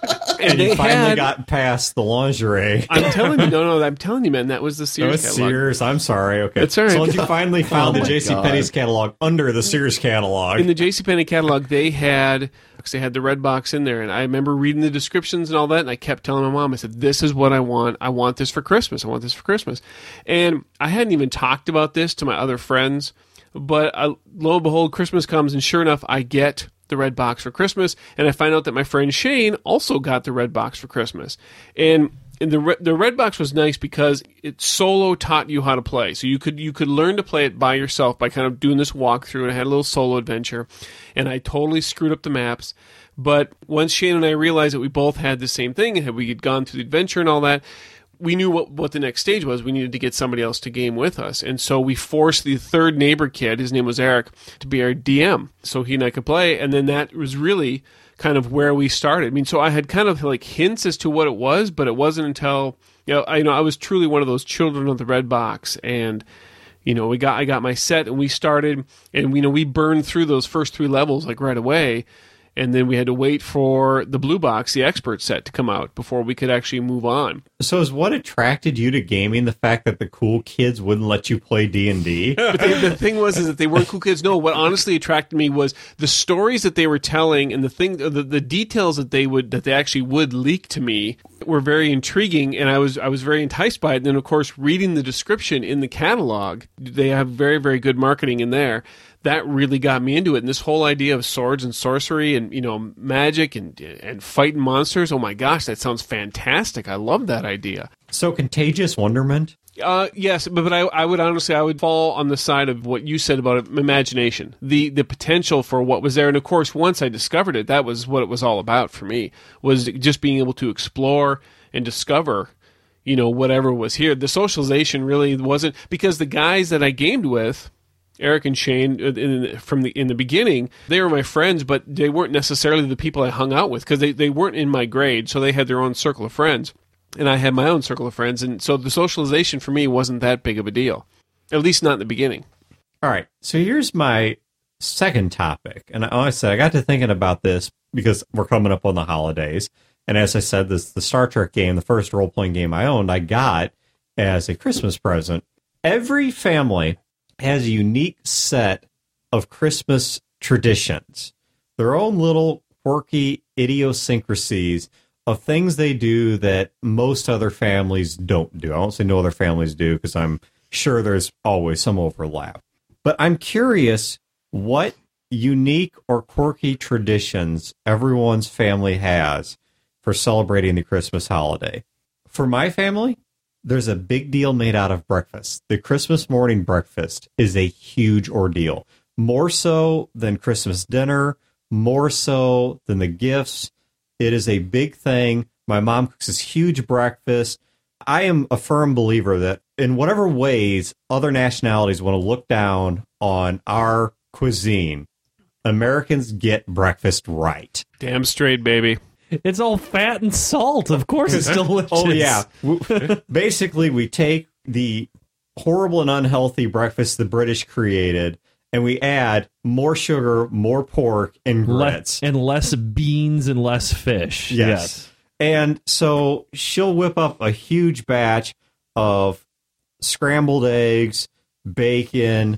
And they you finally had- got past the lingerie. I'm telling you, no, no, I'm telling you, man, that was the Oh, Sears it's catalog. Sears. I'm sorry. Okay. It's all right. As long as you finally found Oh the my JCPenney's God. catalog under the Sears catalog. In the JCPenney catalog, they had because they had the red box in there, and I remember reading the descriptions and all that, and I kept telling my mom, I said, "This is what I want. I want this for Christmas. I want this for Christmas." And I hadn't even talked about this to my other friends, but I, lo and behold, Christmas comes, and sure enough, I get the red box for Christmas, and I find out that my friend Shane also got the red box for Christmas, and. And the re- the red box was nice because it solo taught you how to play. So you could you could learn to play it by yourself by kind of doing this walkthrough, and I had a little solo adventure, and I totally screwed up the maps. But once Shane and I realized that we both had the same thing and we had gone through the adventure and all that, we knew what, what the next stage was. We needed to get somebody else to game with us. And so we forced the third neighbor kid, his name was Eric, to be our D M so he and I could play. And then that was really kind of where we started. I mean, so I had kind of like hints as to what it was, but it wasn't until, you know, I, you know, I was truly one of those children of the red box. And, you know, we got, I got my set and we started and, you know, we burned through those first three levels like right away. And then we had to wait for the blue box, the expert set, to come out before we could actually move on. So is what attracted you to gaming the fact that the cool kids wouldn't let you play D and D? But the, the thing was is that they weren't cool kids. No, what honestly attracted me was the stories that they were telling and the thing, the, the details that they would that they actually would leak to me were very intriguing, and I was I was very enticed by it. And then, of course, reading the description in the catalog, they have very very good marketing in there. That really got me into it. And this whole idea of swords and sorcery and, you know, magic and and fighting monsters, oh my gosh, that sounds fantastic. I love that idea. So Contagious Wonderment? Uh, yes, but, but I, I would honestly, I would fall on the side of what you said about imagination, the the potential for what was there. And of course, once I discovered it, that was what it was all about for me, was just being able to explore and discover, you know, whatever was here. The socialization really wasn't, because the guys that I gamed with, Eric and Shane, in, from the in the beginning, they were my friends, but they weren't necessarily the people I hung out with because they, they weren't in my grade, so they had their own circle of friends, and I had my own circle of friends, and so the socialization for me wasn't that big of a deal, at least not in the beginning. All right, so here's my second topic, and like I said, I got to thinking about this because we're coming up on the holidays, and as I said, this the Star Trek game, the first role-playing game I owned, I got as a Christmas present. Every family has a unique set of Christmas traditions, their own little quirky idiosyncrasies of things they do that most other families don't do. I won't say no other families do because I'm sure there's always some overlap. But I'm curious what unique or quirky traditions everyone's family has for celebrating the Christmas holiday. For my family, there's a big deal made out of breakfast. The Christmas morning breakfast is a huge ordeal. More so than Christmas dinner, more so than the gifts. It is a big thing. My mom cooks this huge breakfast. I am a firm believer that in whatever ways other nationalities want to look down on our cuisine, Americans get breakfast right. Damn straight, baby. It's all fat and salt. Of course, it's delicious. Oh, yeah. Basically, we take the horrible and unhealthy breakfast the British created, and we add more sugar, more pork, and grits. Le- and less beans and less fish. Yes. And so she'll whip up a huge batch of scrambled eggs, bacon,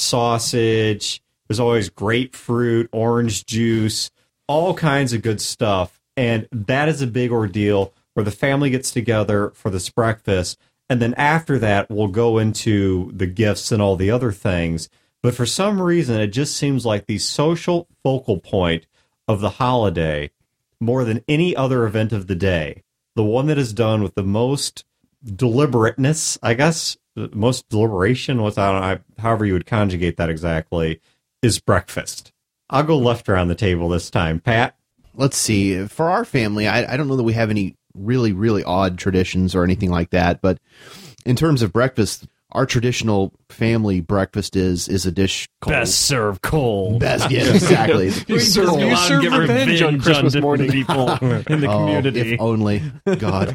sausage. There's always grapefruit, orange juice, all kinds of good stuff. And that is a big ordeal where the family gets together for this breakfast. And then after that, we'll go into the gifts and all the other things. But for some reason, it just seems like the social focal point of the holiday, more than any other event of the day, the one that is done with the most deliberateness, I guess, the most deliberation, what's I don't know, however you would conjugate that exactly, is breakfast. I'll go left around the table this time. Pat? Let's see. For our family, I, I don't know that we have any really, really odd traditions or anything like that. But in terms of breakfast, our traditional family breakfast is is a dish called Best served cold. Best. Yeah, exactly. You serve, you serve Get revenge on Christmas different morning. people in the Oh, community. if only. God.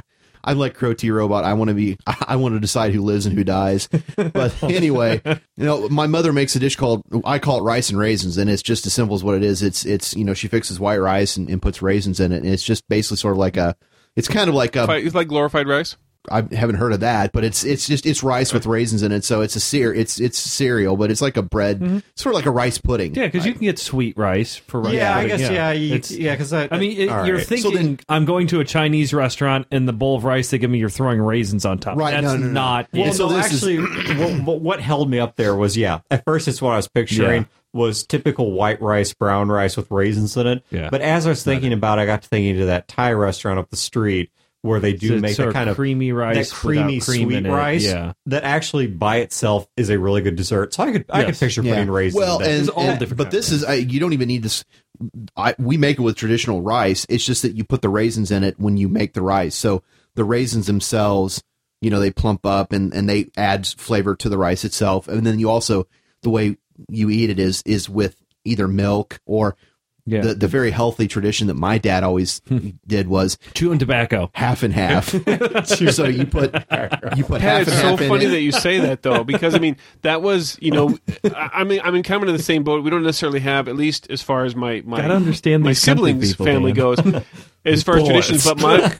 I'm like Crow T Robot. I want to be. I want to decide who lives and who dies. But anyway, you know, my mother makes a dish called, I call it rice and raisins, and it's just as simple as what it is. It's it's you know, she fixes white rice and, and puts raisins in it, and it's just basically sort of like a. It's kind of like a. It's like glorified rice. I haven't heard of that, but it's it's just it's rice with raisins in it, so it's a cere- it's it's cereal, but it's like a bread, Mm-hmm. sort of like a rice pudding. Yeah, because you can get sweet rice for rice. Yeah, I pudding. guess, yeah, you- It's- yeah, 'cause I- I mean, it, all you're right. thinking, So then- I'm going to a Chinese restaurant, and the bowl of rice they give me, you're throwing raisins on top. Right, That's no, no, no. not Well, it. so no, this is- actually, what, what- what held me up there was, yeah, at first it's what I was picturing Yeah. was typical white rice, brown rice with raisins in it. Yeah. But as I was thinking about it, I got to thinking of that Thai restaurant up the street where they do It's make sort that of kind of creamy rice that creamy without cream sweet in it. rice Yeah. that actually by itself is a really good dessert. So I could I could Yes. picture Yeah. putting raisins Well, in that. and, There's all and- different but kinds this is I, you don't even need this. I, we make it with traditional rice. It's just that you put the raisins in it when you make the rice. So the raisins themselves, you know, they plump up and, and they add flavor to the rice itself. And then you also the way you eat it is is with either milk or Yeah. the the very healthy tradition that my dad always did was Chewing tobacco. half and half. So you put you put half Pat, it's and so half in funny it. that you say that though, because I mean that was you know I, I'm in, I'm in kind of in the same boat. We don't necessarily have, at least as far as my my Gotta understand my these country siblings people, family Dan. goes, as far as traditions. But my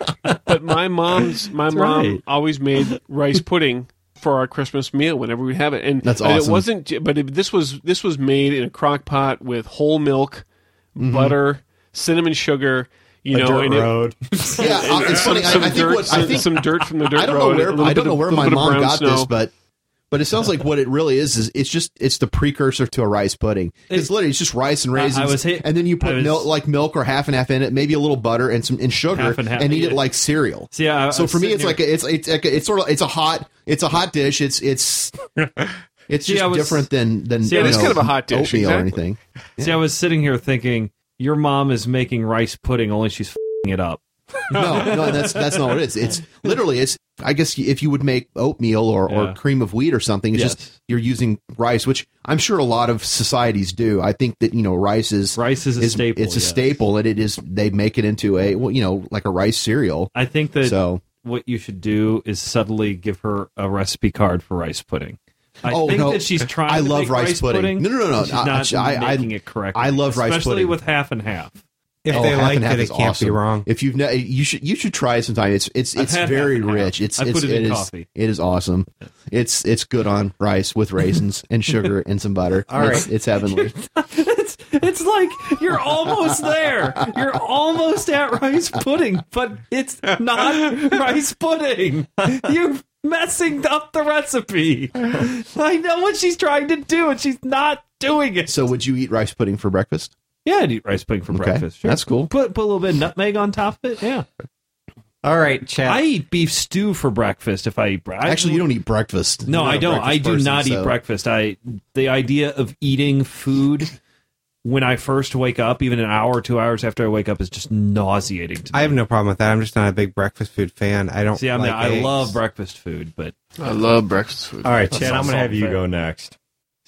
but my mom's my mom right. always made rice pudding for our Christmas meal whenever we have it, and That's and awesome. It wasn't, but it, this was this was made in a crock pot with whole milk, butter, cinnamon sugar. You A know, dirt and it- road. Yeah, uh, it's funny. I, some I think dirt, what I some, think some dirt from the dirt I don't road. know a where little I bit don't know of- where little my bit of mom brown got snow. this, but but it sounds like what it really is is it's just it's the precursor to a rice pudding. It's It- literally it's just rice and raisins, I was hit- and then you put I was- milk like milk or half and half in it, maybe a little butter and some and sugar, Half and half, eat yeah. it like cereal. See, I- I so was for me, sitting it's like a, it's it's like a, it's sort of it's a hot it's a hot dish. It's it's it's See, just I was- different than than See, I you was- know, It's kind of a hot dish, oatmeal or exactly. anything. See, I was sitting here thinking, your mom is making rice pudding, only she's f***ing it up. No, no, that's that's not what it is. It's literally it's. I guess if you would make oatmeal or, Yeah. or cream of wheat or something, it's Yes. just you're using rice, which I'm sure a lot of societies do. I think that you know rice is Rice is a staple, It's a yes. staple, and it is they make it into a well, you know like a rice cereal. I think that So what you should do is subtly give her a recipe card for rice pudding. I Oh, think no. that she's trying I to love make rice rice pudding. No, no, no, no. She's I- not I- I- making it correctly. I love rice especially pudding. with half and half. If oh, they half like and half it, it is can't awesome. be wrong. If you've ne- you should you should try it sometime. It's it's I've it's had very half and half. rich. It's I it's put it in is- coffee. It is awesome. It's it's good on rice with raisins and sugar and some butter. All right. it's, it's heavenly. it's, it's like you're almost there. You're almost at rice pudding, but it's not rice pudding. You're messing up the recipe. I know what she's trying to do, and she's not doing it. So would you eat rice pudding for breakfast? Yeah, I'd eat rice pudding for Okay, breakfast. Sure. that's cool. Put put a little bit of nutmeg on top of it. Yeah, All right, chat. I eat beef stew for breakfast if I eat breakfast. Actually, you don't eat breakfast. No, You're not I a don't. breakfast I do person, not eat so- breakfast. I the idea of eating food when I first wake up, even an hour or two hours after I wake up, is just nauseating to me. I have no problem with that. I'm just not a big breakfast food fan. I don't See, I'm like I eggs. love breakfast food, but I love breakfast food. All right, That's Chad, I'm also going to have you fair. go next.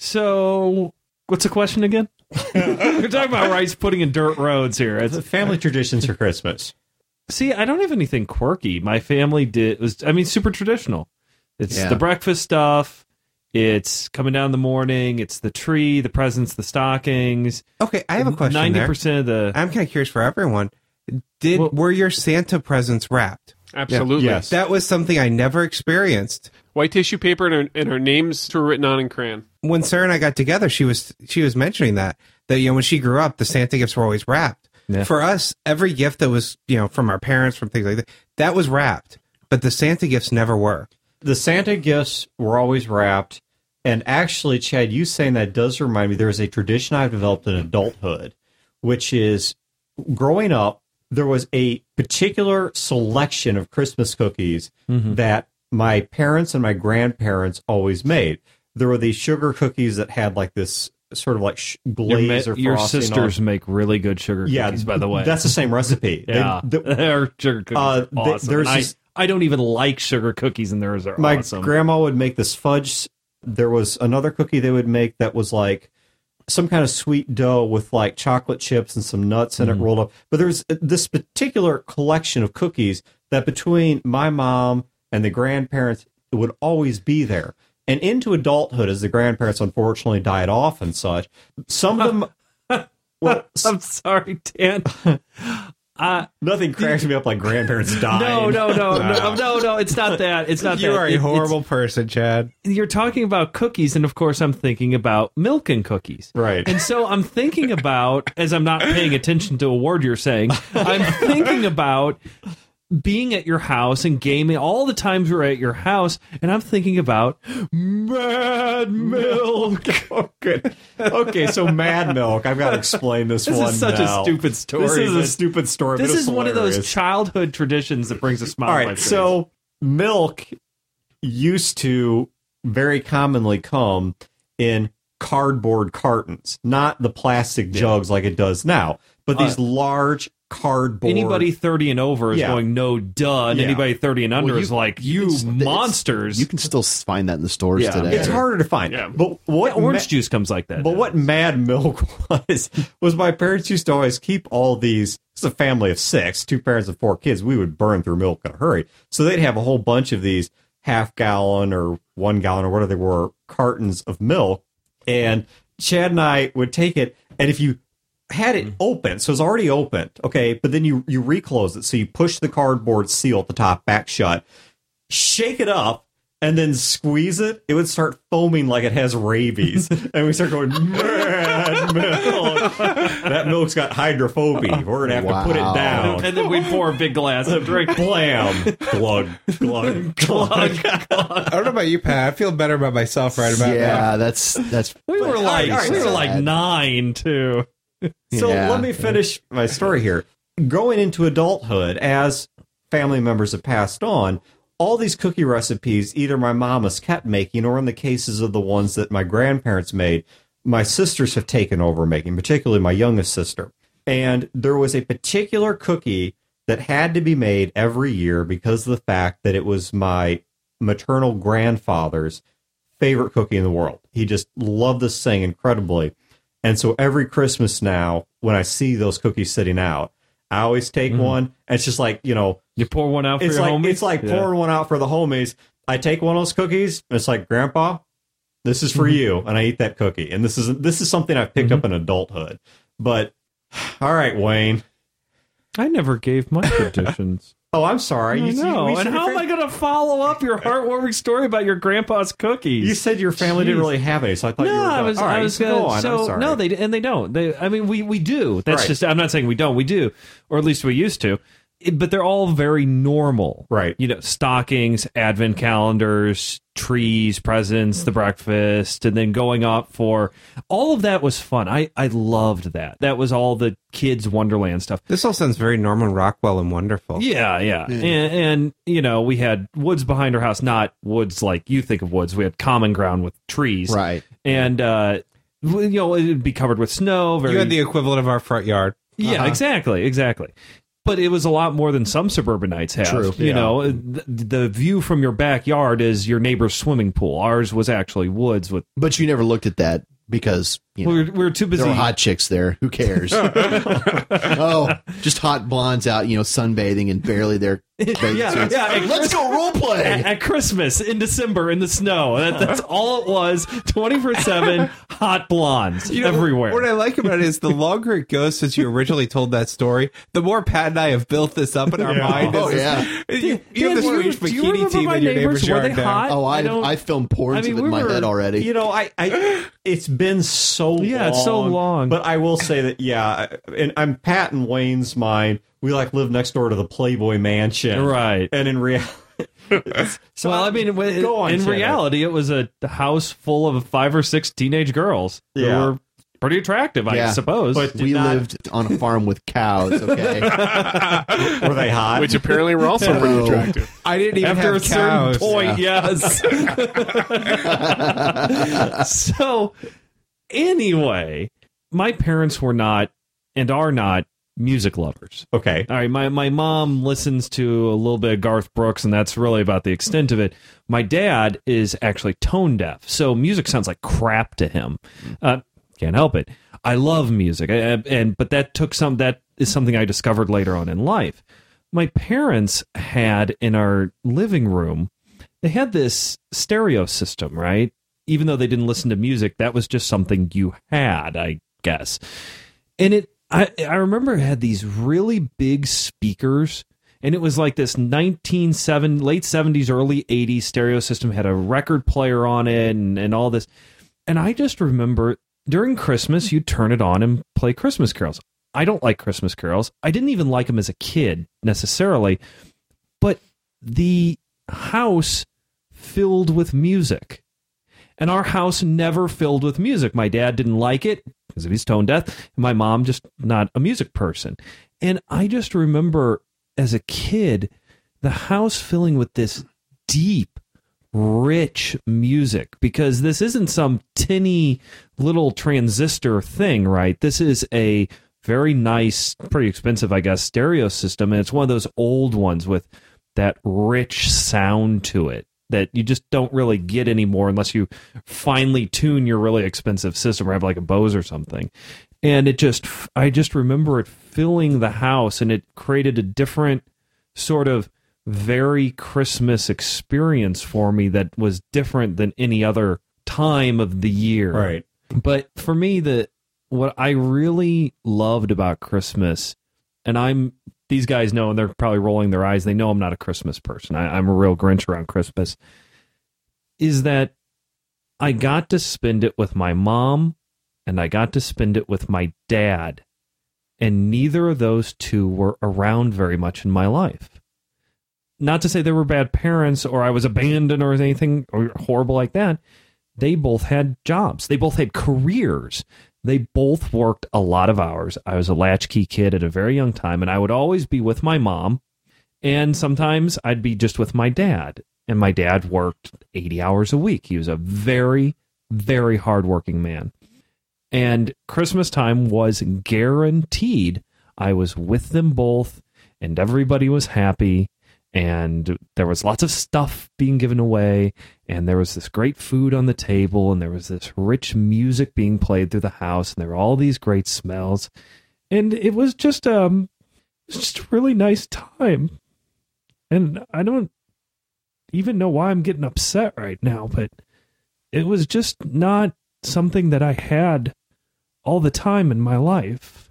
so what's the question again? We're talking about rice pudding and dirt roads here. It's, The family traditions for Christmas. see, I don't have anything quirky. My family did was I mean super traditional. It's Yeah. the breakfast stuff. It's coming down in the morning. It's the tree, the presents, the stockings. Okay, I have a question Ninety there. percent of the I'm kind of curious for everyone. Did Well- were your Santa presents wrapped? Absolutely. Yes. That was something I never experienced. White tissue paper and our, and our names were written on in crayon. When Sarah and I got together, she was she was mentioning that that you know when she grew up, the Santa gifts were always wrapped. Yeah. For us, every gift that was you know from our parents, from things like that, that was wrapped, but the Santa gifts never were. The Santa gifts were always wrapped. And actually, Chad, you saying that does remind me, there is a tradition I've developed in adulthood, which is growing up, there was a particular selection of Christmas cookies that my parents and my grandparents always made. There were these sugar cookies that had like this sort of like sh- Your, glaze ma- or your frosting sisters on. make really good sugar Yeah, cookies, by the way. That's the same recipe. They- yeah, the- their sugar cookies Uh, are th- awesome. there's And I, this- I don't even like sugar cookies, and theirs are my awesome. grandma would make this fudge. There was another cookie they would make that was like some kind of sweet dough with like chocolate chips and some nuts in it rolled up. But there's this particular collection of cookies that between my mom and the grandparents, it would always be there. And into adulthood, as the grandparents unfortunately died off and such, some of them... well, I'm sorry, Dan. Uh, nothing cracks me up like grandparents dying. no, no, no, no, no, no. It's not that. It's not You that. are a It- horrible person, Chad. it's- You're talking about cookies, and of course, I'm thinking about milk and cookies. Right. And so I'm thinking about, as I'm not paying attention to a word you're saying, I'm thinking about being at your house and gaming all the times we're at your house, and I'm thinking about Mad Milk. Oh, good. Okay, so Mad Milk. I've got to explain this, This one is such now. a stupid story. This is but a stupid story. This but is it's one of those hilarious. childhood traditions that brings a smile. All to my right, face. so milk used to very commonly come in cardboard cartons, not the plastic jugs like it does now, but these Uh, large cardboard. anybody thirty and over is Yeah. going no duh, and Yeah. anybody thirty and under Well, you- is like you it's- it's- monsters. You can still find that in the stores Yeah. today. It's harder to find. Yeah. But what orange ma- juice comes like that. But what Mad Milk was, was my parents used to always keep all these. It's a family of six, two parents and four kids. We would burn through milk in a hurry. So they'd have a whole bunch of these half gallon or one gallon or whatever they were cartons of milk. And Chad and I would take it. And if you had it open, so it's already opened, okay, but then you, you reclose it. So you push the cardboard seal at the top back shut, shake it up, and then squeeze it, it would start foaming like it has rabies. And we start going, Mad Milk. That milk's got hydrophobia. We're going to have to put it Wow. down. and then we pour a big glass of drink. Blam. Glug, glug, glug. I don't know about you, Pat. I feel better about myself right about now. Yeah, that's that's. We were But- like all right, we were so- like nine too. So Yeah. let me finish my story here. Going into adulthood, as family members have passed on, all these cookie recipes, either my mom has kept making, or in the cases of the ones that my grandparents made, my sisters have taken over making, particularly my youngest sister. And there was a particular cookie that had to be made every year because of the fact that it was my maternal grandfather's favorite cookie in the world. He just loved this thing incredibly. And so every Christmas now, when I see those cookies sitting out, I always take one. And it's just like, you know, You pour one out for it's your like homies? it's like Yeah. pouring one out for the homies. I take one of those cookies, and it's like, Grandpa, this is for you, and I eat that cookie. And this is this is something I've picked up in adulthood. But all right, Wayne. I never gave my traditions. Oh, I'm sorry. I You, know. we And should how have- am I going to follow up your heartwarming story about your grandpa's cookies? You said your family didn't Jeez. really have any, so I thought no, you were. I done. was, All right, I was go gonna, on. so I'm sorry. no, they and they don't. They, I mean, we we do. That's Right. just. I'm not saying we don't. We do, or at least we used to. It- but they're all very normal, Right. You know, stockings, advent calendars, trees, presents, the breakfast, and then going up for all of that was fun. I I loved that. That was all the kids' Wonderland stuff. This all sounds very Norman Rockwell and wonderful. Yeah, yeah. And, and, you know, we had woods behind our house, not woods like you think of woods. We had common ground with trees. Right. And, uh, you know, it'd be covered with snow. Very, You had the equivalent of our front yard. yeah, exactly, exactly. But it was a lot more than some suburbanites have. True. You Yeah. know, the, the view from your backyard is your neighbor's swimming pool. Ours was actually woods with. But you never looked at that because you know, We were, we were too busy. there were hot chicks there. Who cares? Oh, just hot blondes out, you know, sunbathing and barely there. Yeah, yeah. At Let's go role play. At, at Christmas in December in the snow. That, that's all it was. twenty-four seven hot blondes You know, everywhere. What I like about it is the longer it goes since you originally told that story, the more Pat and I have built this up in our Yeah. mind. Oh, As this- yeah. You, you Dan, have this do you- huge do you bikini remember team my in your neighbors? neighbor's Were yard they there. hot? Oh, I I don't- I filmed porns I mean, of it we in my were- head already. You know, I, I it's been so long. Yeah, it's so long. But I will say that, yeah, and I'm Pat and Wayne's mind. We like live next door to the Playboy Mansion, Right. And in reality, so well, I mean, w- go on, in Cheddar. reality, it was a house full of five or six teenage girls Yeah. who were pretty attractive, I Yeah. suppose. But did we not- lived on a farm with cows. Okay. were they hot? Which apparently were also pretty No. attractive. I didn't even After have a certain cows. point, yes. So, anyway, my parents were not and are not music lovers. Okay. All right, my, my mom listens to a little bit of Garth Brooks, and that's really about the extent of it. My dad is actually tone deaf, so music sounds like crap to him. Uh, can't help it. I love music, I, and but that took some. That is something I discovered later on in life. my parents had in our living room, they had this stereo system, right? Even though they didn't listen to music, that was just something you had, I guess. And it, I, I remember it had these really big speakers, and it was like this nineteen seventy, late seventies, early eighties stereo system, had a record player on it and, and all this. And I just remember during Christmas, you'd turn it on and play Christmas carols. I don't like Christmas carols. I didn't even like them as a kid necessarily, but the house filled with music. And our house never filled with music. My dad didn't like it because of his tone deaf. And my mom just not a music person. And I just remember as a kid, the house filling with this deep, rich music, because this isn't some tinny little transistor thing, right? This is a very nice, pretty expensive, I guess, stereo system. And it's one of those old ones with that rich sound to it that you just don't really get anymore unless you finely tune your really expensive system or have like a Bose or something. And it just, I just remember it filling the house, and it created a different sort of very Christmas experience for me that was different than any other time of the year. Right. But for me, the what I really loved about Christmas, and I'm these guys know, and they're probably rolling their eyes, they know I'm not a Christmas person. I, I'm a real Grinch around Christmas, is that I got to spend it with my mom and I got to spend it with my dad. And neither of those two were around very much in my life. Not to say they were bad parents or I was abandoned or anything or horrible like that. They both had jobs. They both had careers. They both worked a lot of hours. I was a latchkey kid at a very young time, and I would always be with my mom, and sometimes I'd be just with my dad. And my dad worked eighty hours a week. He was a very, very hardworking man. And Christmas time was guaranteed. I was with them both, and everybody was happy. And there was lots of stuff being given away, and there was this great food on the table, and there was this rich music being played through the house, and there were all these great smells. And it was just um it was just a really nice time. And I don't even know why I'm getting upset right now, but it was just not something that I had all the time in my life.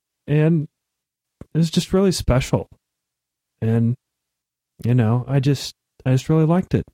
And it was just really special. And you know, I just, I just really liked it.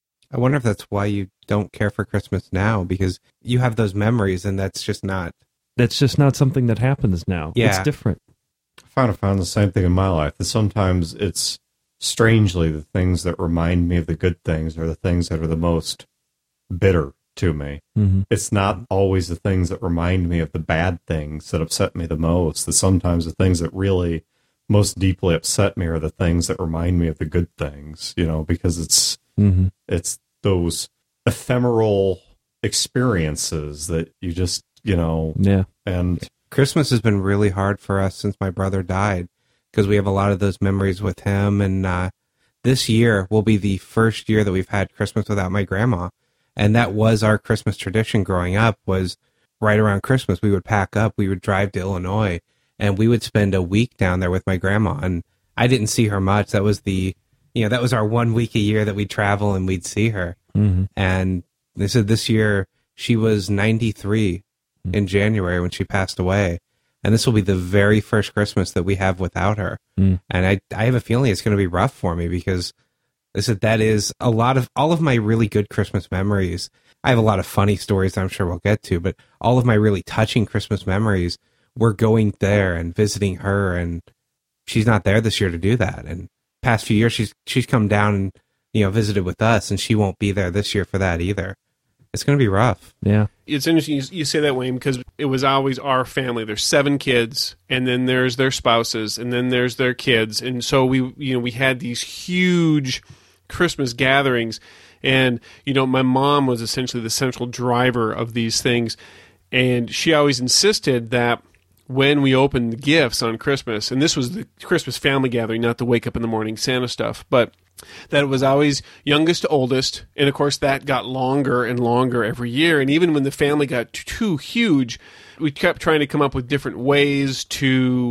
I wonder if that's why you don't care for Christmas now, because you have those memories, and that's just not. That's just not something that happens now. Yeah. It's different. I found I found the same thing in my life. That sometimes it's strangely the things that remind me of the good things are the things that are the most bitter to me. Mm-hmm. It's not always the things that remind me of the bad things that upset me the most. That sometimes the things that really most deeply upset me are the things that remind me of the good things, you know, because it's Mm-hmm. it's those ephemeral experiences that you just, you know, Yeah. and Christmas has been really hard for us since my brother died, because we have a lot of those memories with him. And uh, this year will be the first year that we've had Christmas without my grandma. And that was our Christmas tradition growing up, was right around Christmas, we would pack up, we would drive to Illinois, and we would spend a week down there with my grandma. And I didn't see her much. That was the, you know, that was our one week a year that we'd travel and we'd see her. Mm-hmm. And they said this year she was ninety-three in January when she passed away. And this will be the very first Christmas that we have without her. Mm. And I, I have a feeling it's going to be rough for me, because they said that is a lot of, all of my really good Christmas memories. I have a lot of funny stories I'm sure we'll get to, but all of my really touching Christmas memories, we're going there and visiting her, and she's not there this year to do that. And past few years, she's she's come down and, you know, visited with us, and she won't be there this year for that either. It's going to be rough. Yeah. It's interesting you, you say that, Wayne, because it was always our family. There's seven kids, and then there's their spouses, and then there's their kids, and so we, you know, we had these huge Christmas gatherings, and you know, my mom was essentially the central driver of these things, and she always insisted that when we opened the gifts on Christmas, and this was the Christmas family gathering, not the wake up in the morning Santa stuff, but that it was always youngest to oldest, and of course that got longer and longer every year. And even when the family got too huge, we kept trying to come up with different ways to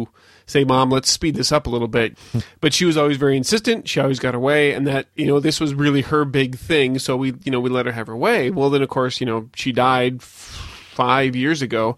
say, Mom, let's speed this up a little bit. But she was always very insistent. She always got her way. And that, you know, this was really her big thing. So we, you know, we let her have her way. Well, then, of course, you know, she died f- five years ago.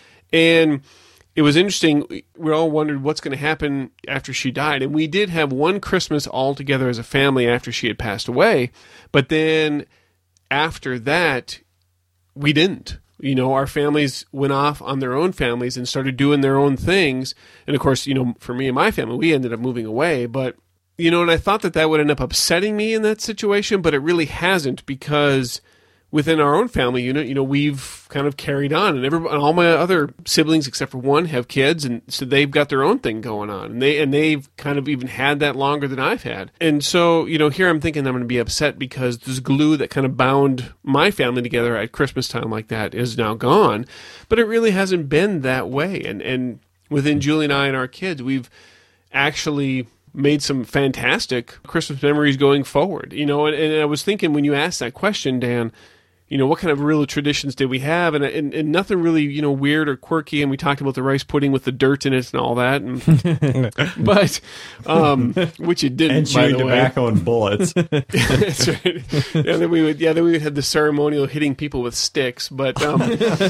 And it was interesting. We all wondered what's going to happen after she died. And we did have one Christmas all together as a family after she had passed away. But then after that, we didn't. You know, our families went off on their own families and started doing their own things. And of course, you know, for me and my family, we ended up moving away. But, you know, and I thought that that would end up upsetting me in that situation, but it really hasn't, because within our own family unit, you know, we've kind of carried on, and every, and all my other siblings except for one have kids, and so they've got their own thing going on, and they and they've kind of even had that longer than I've had. And so, you know, here I'm thinking I'm going to be upset because this glue that kind of bound my family together at Christmas time like that is now gone, but it really hasn't been that way. And and within Julie and I and our kids, we've actually made some fantastic Christmas memories going forward. You know, and, and I was thinking when you asked that question, Dan, you know, what kind of real traditions did we have? And, and and nothing really, you know, weird or quirky. And we talked about the rice pudding with the dirt in it and all that. And, but, um, which it didn't, and chewing by the way. tobacco and bullets. That's right. Yeah, then we would, yeah, then we would have the ceremonial hitting people with sticks. But um,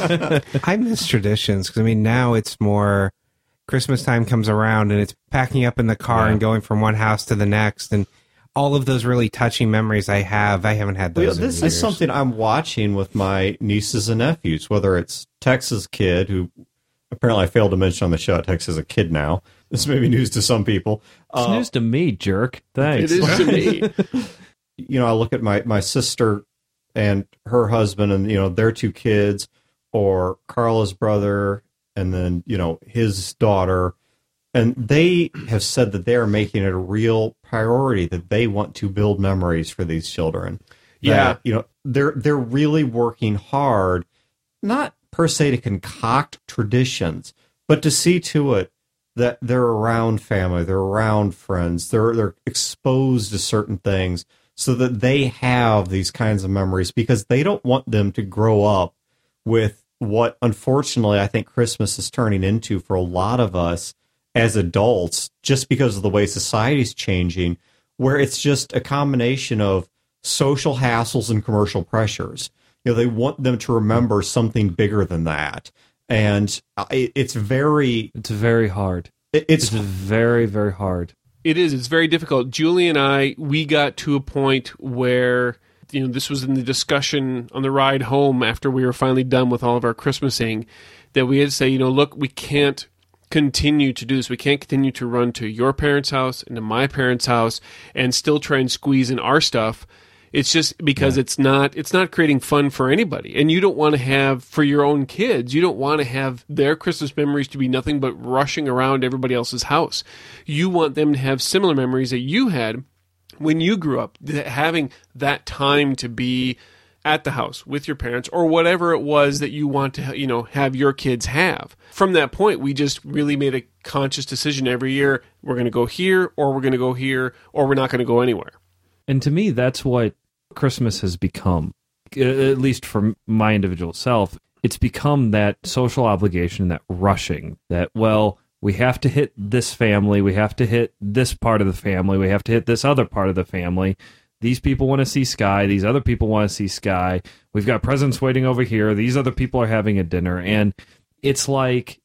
I miss traditions because, I mean, now it's more Christmas time comes around and it's packing up in the car Yeah. and going from one house to the next. And all of those really touching memories I have, I haven't had those Well, in this years. is something I'm watching with my nieces and nephews, whether it's Tex's kid, who apparently I failed to mention on the show, Tex is a kid now. This may be news to some people. It's Uh, news to me, jerk. Thanks. it is to me. you know, I look at my, my sister and her husband and, you know, their two kids, or Carla's brother and then, you know, his daughter. And they have said that they're making it a real priority that they want to build memories for these children. Yeah. That, you know, they're they're really working hard, not per se to concoct traditions, but to see to it that they're around family, they're around friends, they're they're exposed to certain things so that they have these kinds of memories, because they don't want them to grow up with what, unfortunately, I think Christmas is turning into for a lot of us as adults, just because of the way society's changing, where it's just a combination of social hassles and commercial pressures. You know, they want them to remember something bigger than that. And it, it's very, It's very hard. it, it's, It's very, very hard. It is. It's very difficult. Julie and I, we got to a point where, you know, this was in the discussion on the ride home after we were finally done with all of our Christmasing, that we had to say, you know, look, we can't continue to do this. We can't continue to run to your parents' house and to my parents' house and still try and squeeze in our stuff. It's just because yeah. it's not it's not creating fun for anybody. And you don't want to have, for your own kids, you don't want to have their Christmas memories to be nothing but rushing around everybody else's house. You want them to have similar memories that you had when you grew up, having that time to be at the house with your parents, or whatever it was that you want to, you know, have your kids have. From that point, we just really made a conscious decision every year. We're going to go here, or we're going to go here, or we're not going to go anywhere. And to me, that's what Christmas has become, at least for my individual self. It's become that social obligation, that rushing, that, well, we have to hit this family, we have to hit this part of the family, we have to hit this other part of the family. These people want to see Sky. These other people want to see Sky. We've got presents waiting over here. These other people are having a dinner. And it's like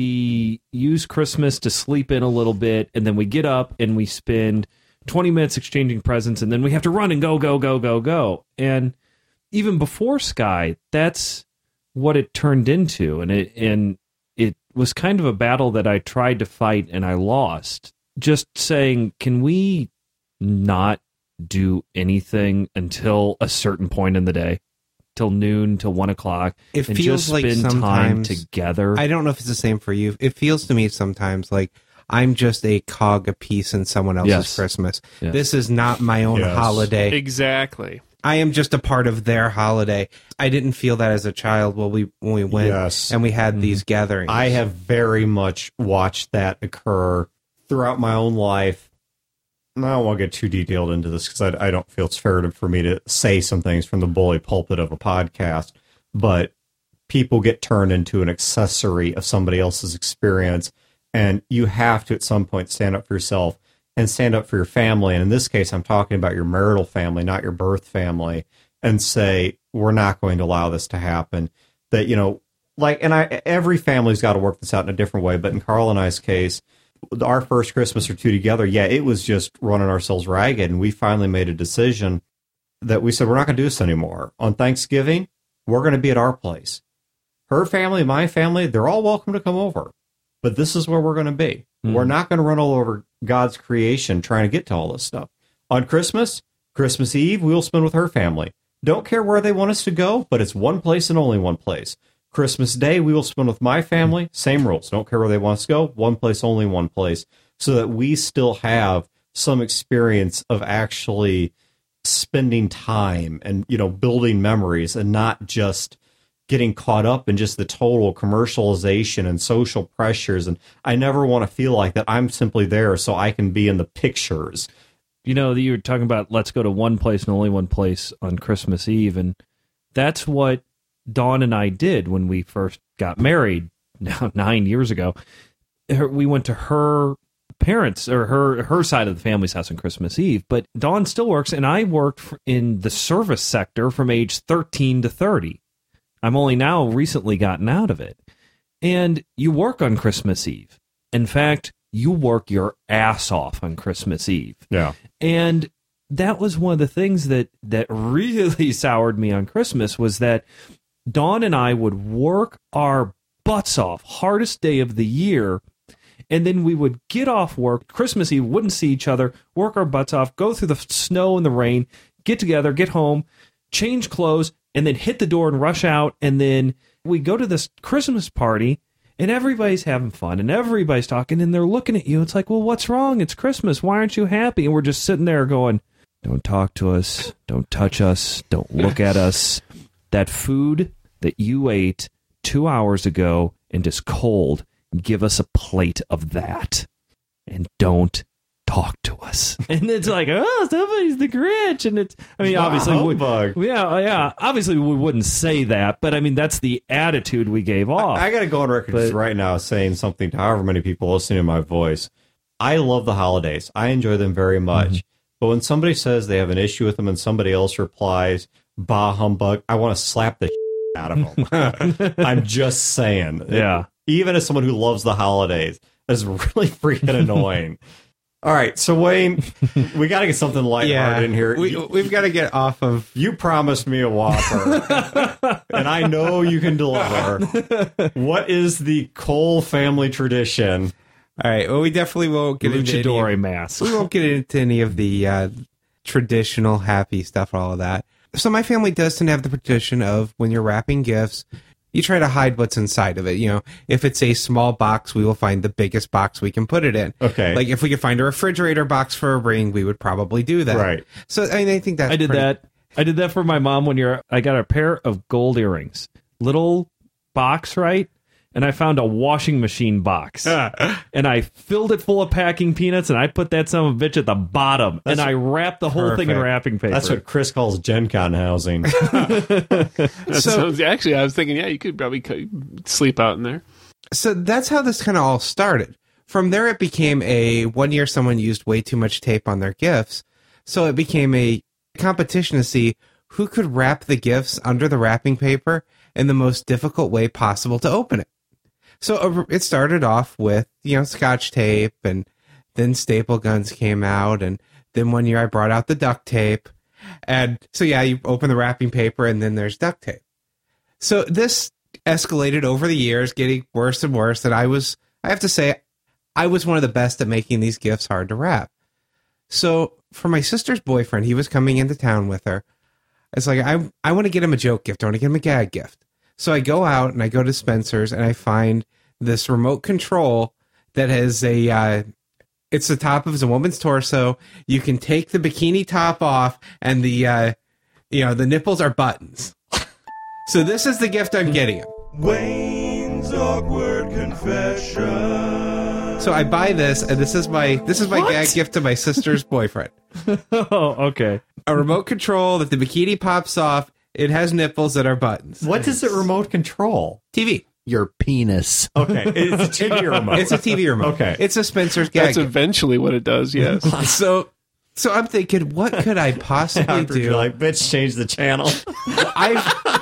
we use Christmas to sleep in a little bit, and then we get up and we spend twenty minutes exchanging presents, and then we have to run and go, go, go, go, go. And even before Sky, that's what it turned into. And it, and it was kind of a battle that I tried to fight and I lost. Just saying, can we not do anything until a certain point in the day, till noon, till one o'clock, it and feels just like spend time sometimes together? I don't know if it's the same for you. It feels to me sometimes like I'm just a cog, a piece in someone else's Yes. Christmas. Yes. This is not my own Yes. holiday. Exactly. I am just a part of their holiday. I didn't feel that as a child when we when we went Yes. and we had these gatherings. I have very much watched that occur throughout my own life. And I don't want to get too detailed into this because I, I don't feel it's fair to, for me to say some things from the bully pulpit of a podcast, but people get turned into an accessory of somebody else's experience, And you have to, at some point, stand up for yourself and stand up for your family. And in this case, I'm talking about your marital family, not your birth family, and say, we're not going to allow this to happen. That, you know, like, and I, every family's got to work this out in a different way. But in Carl and I's case, our first Christmas or two together, yeah, it was just running ourselves ragged. And we finally made a decision that we said, we're not going to do this anymore. On Thanksgiving, we're going to be at our place. Her family, my family, they're all welcome to come over. But this is where we're going to be. Mm. We're not going to run all over God's creation trying to get to all this stuff. On Christmas, Christmas Eve, we'll spend with her family. Don't care where they want us to go, but it's one place and only one place. Christmas Day, we will spend with my family. Same rules. Don't care where they want us to go. One place, only one place. So that we still have some experience of actually spending time and, you know, building memories and not just getting caught up in just the total commercialization and social pressures. And I never want to feel like that I'm simply there so I can be in the pictures. You know, you were talking about let's go to one place and only one place on Christmas Eve. And that's what Dawn and I did when we first got married now nine years ago. Her, we went to her parents or her her side of the family's house on Christmas Eve. But Dawn still works, and I worked in the service sector from age thirteen to thirty. I'm only now recently gotten out of it. And you work on Christmas Eve. In fact, you work your ass off on Christmas Eve. Yeah. And that was one of the things that, that really soured me on Christmas was that Dawn and I would work our butts off, hardest day of the year, and then we would get off work, Christmas Eve, wouldn't see each other, work our butts off, go through the snow and the rain, get together, get home, change clothes, and then hit the door and rush out, and then we go to this Christmas party, and everybody's having fun, and everybody's talking, and they're looking at you. It's like, well, what's wrong? It's Christmas. Why aren't you happy? And we're just sitting there going, don't talk to us, don't touch us, don't look at us. That food that you ate two hours ago and is cold, give us a plate of that, and don't talk to us. And it's like, oh, somebody's the Grinch. And it's, I mean, obviously, we, yeah, yeah, obviously we wouldn't say that, but I mean, that's the attitude we gave off. I, I got to go on record but, right now saying something to however many people listening to my voice. I love the holidays. I enjoy them very much. Mm-hmm. But when somebody says they have an issue with them and somebody else replies, bah humbug, I want to slap the shit out of them. I'm just saying. Yeah. It, even as someone who loves the holidays, that's really freaking annoying. All right, so Wayne, we got to get something lighthearted yeah, in here. We, we've got to get off of... You promised me a Whopper, and I know you can deliver. What is the Cole family tradition? All right, well, we definitely won't get into Luchador any, mask. We won't get into any of the uh, traditional happy stuff, all of that. So my family does tend to have the tradition of when you're wrapping gifts, you try to hide what's inside of it. You know, if it's a small box, we will find the biggest box we can put it in. Okay. Like if we could find a refrigerator box for a ring, we would probably do that. Right. So I mean, I think that's I did pretty... that. I did that for my mom when you're. I got a pair of gold earrings, little box, right? And I found a washing machine box, and I filled it full of packing peanuts, and I put that son of a bitch at the bottom, That's and I wrapped the whole perfect. thing in wrapping paper. That's what Chris calls Gen Con housing. That So- sounds, actually, I was thinking, yeah, you could probably co- sleep out in there. So that's how this kind of all started. From there, it became a one year someone used way too much tape on their gifts. So it became a competition to see who could wrap the gifts under the wrapping paper in the most difficult way possible to open it. So uh, it started off with, you know, Scotch tape, and then staple guns came out. And then one year I brought out the duct tape. And so, yeah, you open the wrapping paper and then there's duct tape. So this escalated over the years, getting worse and worse. And I was, I have to say, I was one of the best at making these gifts hard to wrap. So for my sister's boyfriend, he was coming into town with her. It's like, I, I want to get him a joke gift. I want to get him a gag gift. So I go out and I go to Spencer's and I find this remote control that has a, uh, it's the top of a woman's torso. You can take the bikini top off and the, uh, you know, the nipples are buttons. So this is the gift I'm getting him. Wayne's Awkward Confession. So I buy this, and this is my this is my What? gag gift to my sister's boyfriend. oh, okay. A remote control that the bikini pops off. It has nipples that are buttons. What does it remote control? T V. Your penis. Okay, it's a T V remote. It's a T V remote. Okay. It's a Spencer's gag. That's eventually what it does. Yes. so, so I'm thinking, what could I possibly After do? you're like, bitch, change the channel. I've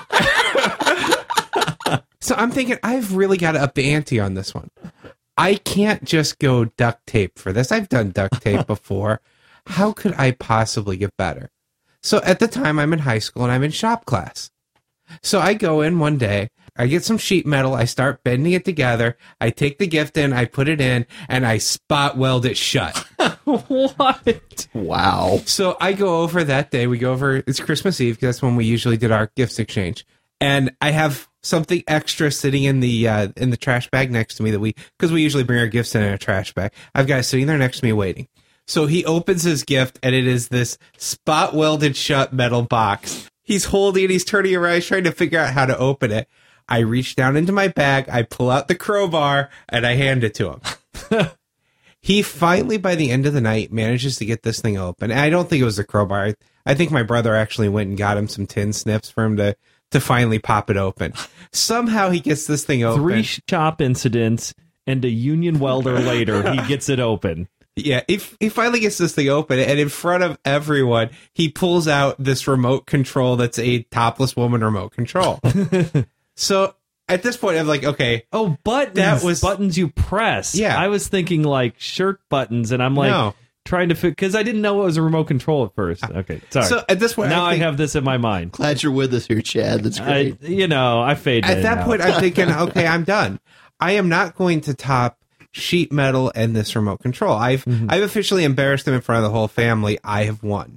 so I'm thinking I've really got to up the ante on this one. I can't just go duct tape for this. I've done duct tape before. How could I possibly get better? So at the time I'm in high school and I'm in shop class. So I go in one day, I get some sheet metal, I start bending it together, I take the gift in, I put it in, and I spot weld it shut. What? Wow. So I go over that day. We go over, it's Christmas Eve, because that's when we usually did our gifts exchange. And I have something extra sitting in the uh, in the trash bag next to me that we, because we usually bring our gifts in in a trash bag. I've got it sitting there next to me waiting. So he opens his gift, and it is this spot welded shut metal box. He's holding it, he's turning around, he's trying to figure out how to open it. I reach down into my bag, I pull out the crowbar, and I hand it to him. He finally, by the end of the night, manages to get this thing open. And I don't think it was the crowbar. I, I think my brother actually went and got him some tin snips for him to, to finally pop it open. Somehow he gets this thing open. Three shop incidents and a union welder later, he gets it open. Yeah, he, he finally gets this thing open, and in front of everyone, he pulls out this remote control that's a topless woman remote control. So at this point, I'm like, okay, Oh, buttons. That was- buttons you press. Yeah. I was thinking like shirt buttons, and I'm like No. trying to fit because I didn't know it was a remote control at first. Okay, sorry. so at this point, now I, I, think, have this in my mind. Glad you're with us here, Chad. That's I, great. you know, I fade at in that now. point, I'm thinking, okay, I'm done. I am not going to top sheet metal and this remote control. I've I've officially embarrassed him in front of the whole family. I have won.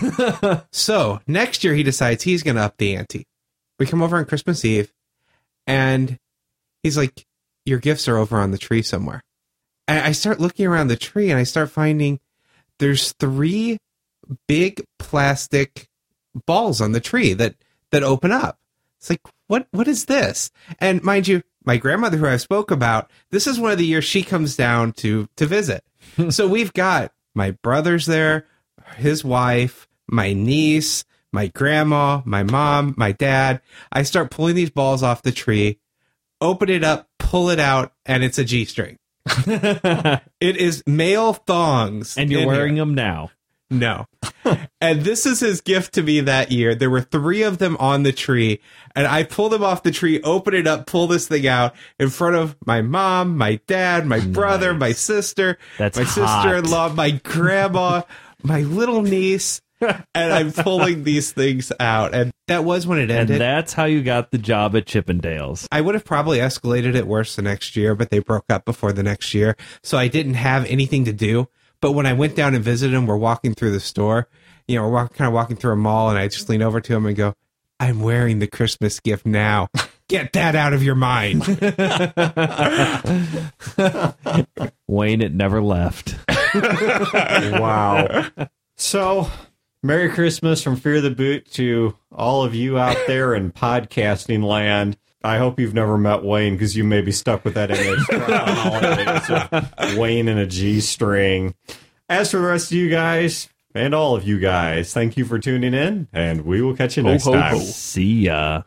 So next year, he decides he's going to up the ante. We come over on Christmas Eve, and he's like, "Your gifts are over on the tree somewhere." And I start looking around the tree, and I start finding there's three big plastic balls on the tree that that open up. It's like, what what is this? And mind you, my grandmother, who I spoke about, this is one of the years she comes down to to visit. So we've got my brothers there, his wife, my niece, my grandma, my mom, my dad. I start pulling these balls off the tree, open it up, pull it out, and it's a G-string. It is male thongs. and you're in wearing here. them now. No. And this is his gift to me that year. There were three of them on the tree, and I pulled them off the tree, open it up, pull this thing out in front of my mom, my dad, my brother, my sister, That's my hot. sister-in-law, my grandma, my little niece, and I'm pulling these things out. And that was when it And ended. that's how you got the job at Chippendales. I would have probably escalated it worse the next year, but they broke up before the next year, so I didn't have anything to do. But when I went down and visited him, we're walking through the store, you know, we're walk, kind of walking through a mall, and I just lean over to him and go, "I'm wearing the Christmas gift now. Get that out of your mind." Wayne, it never left. Wow. So, Merry Christmas from Fear the Boot to all of you out there in podcasting land. I hope you've never met Wayne because you may be stuck with that image throughout the holidays of Wayne in a G-string. As for the rest of you guys, and all of you guys, thank you for tuning in, and we will catch you Ho, next ho, time. ho. See ya.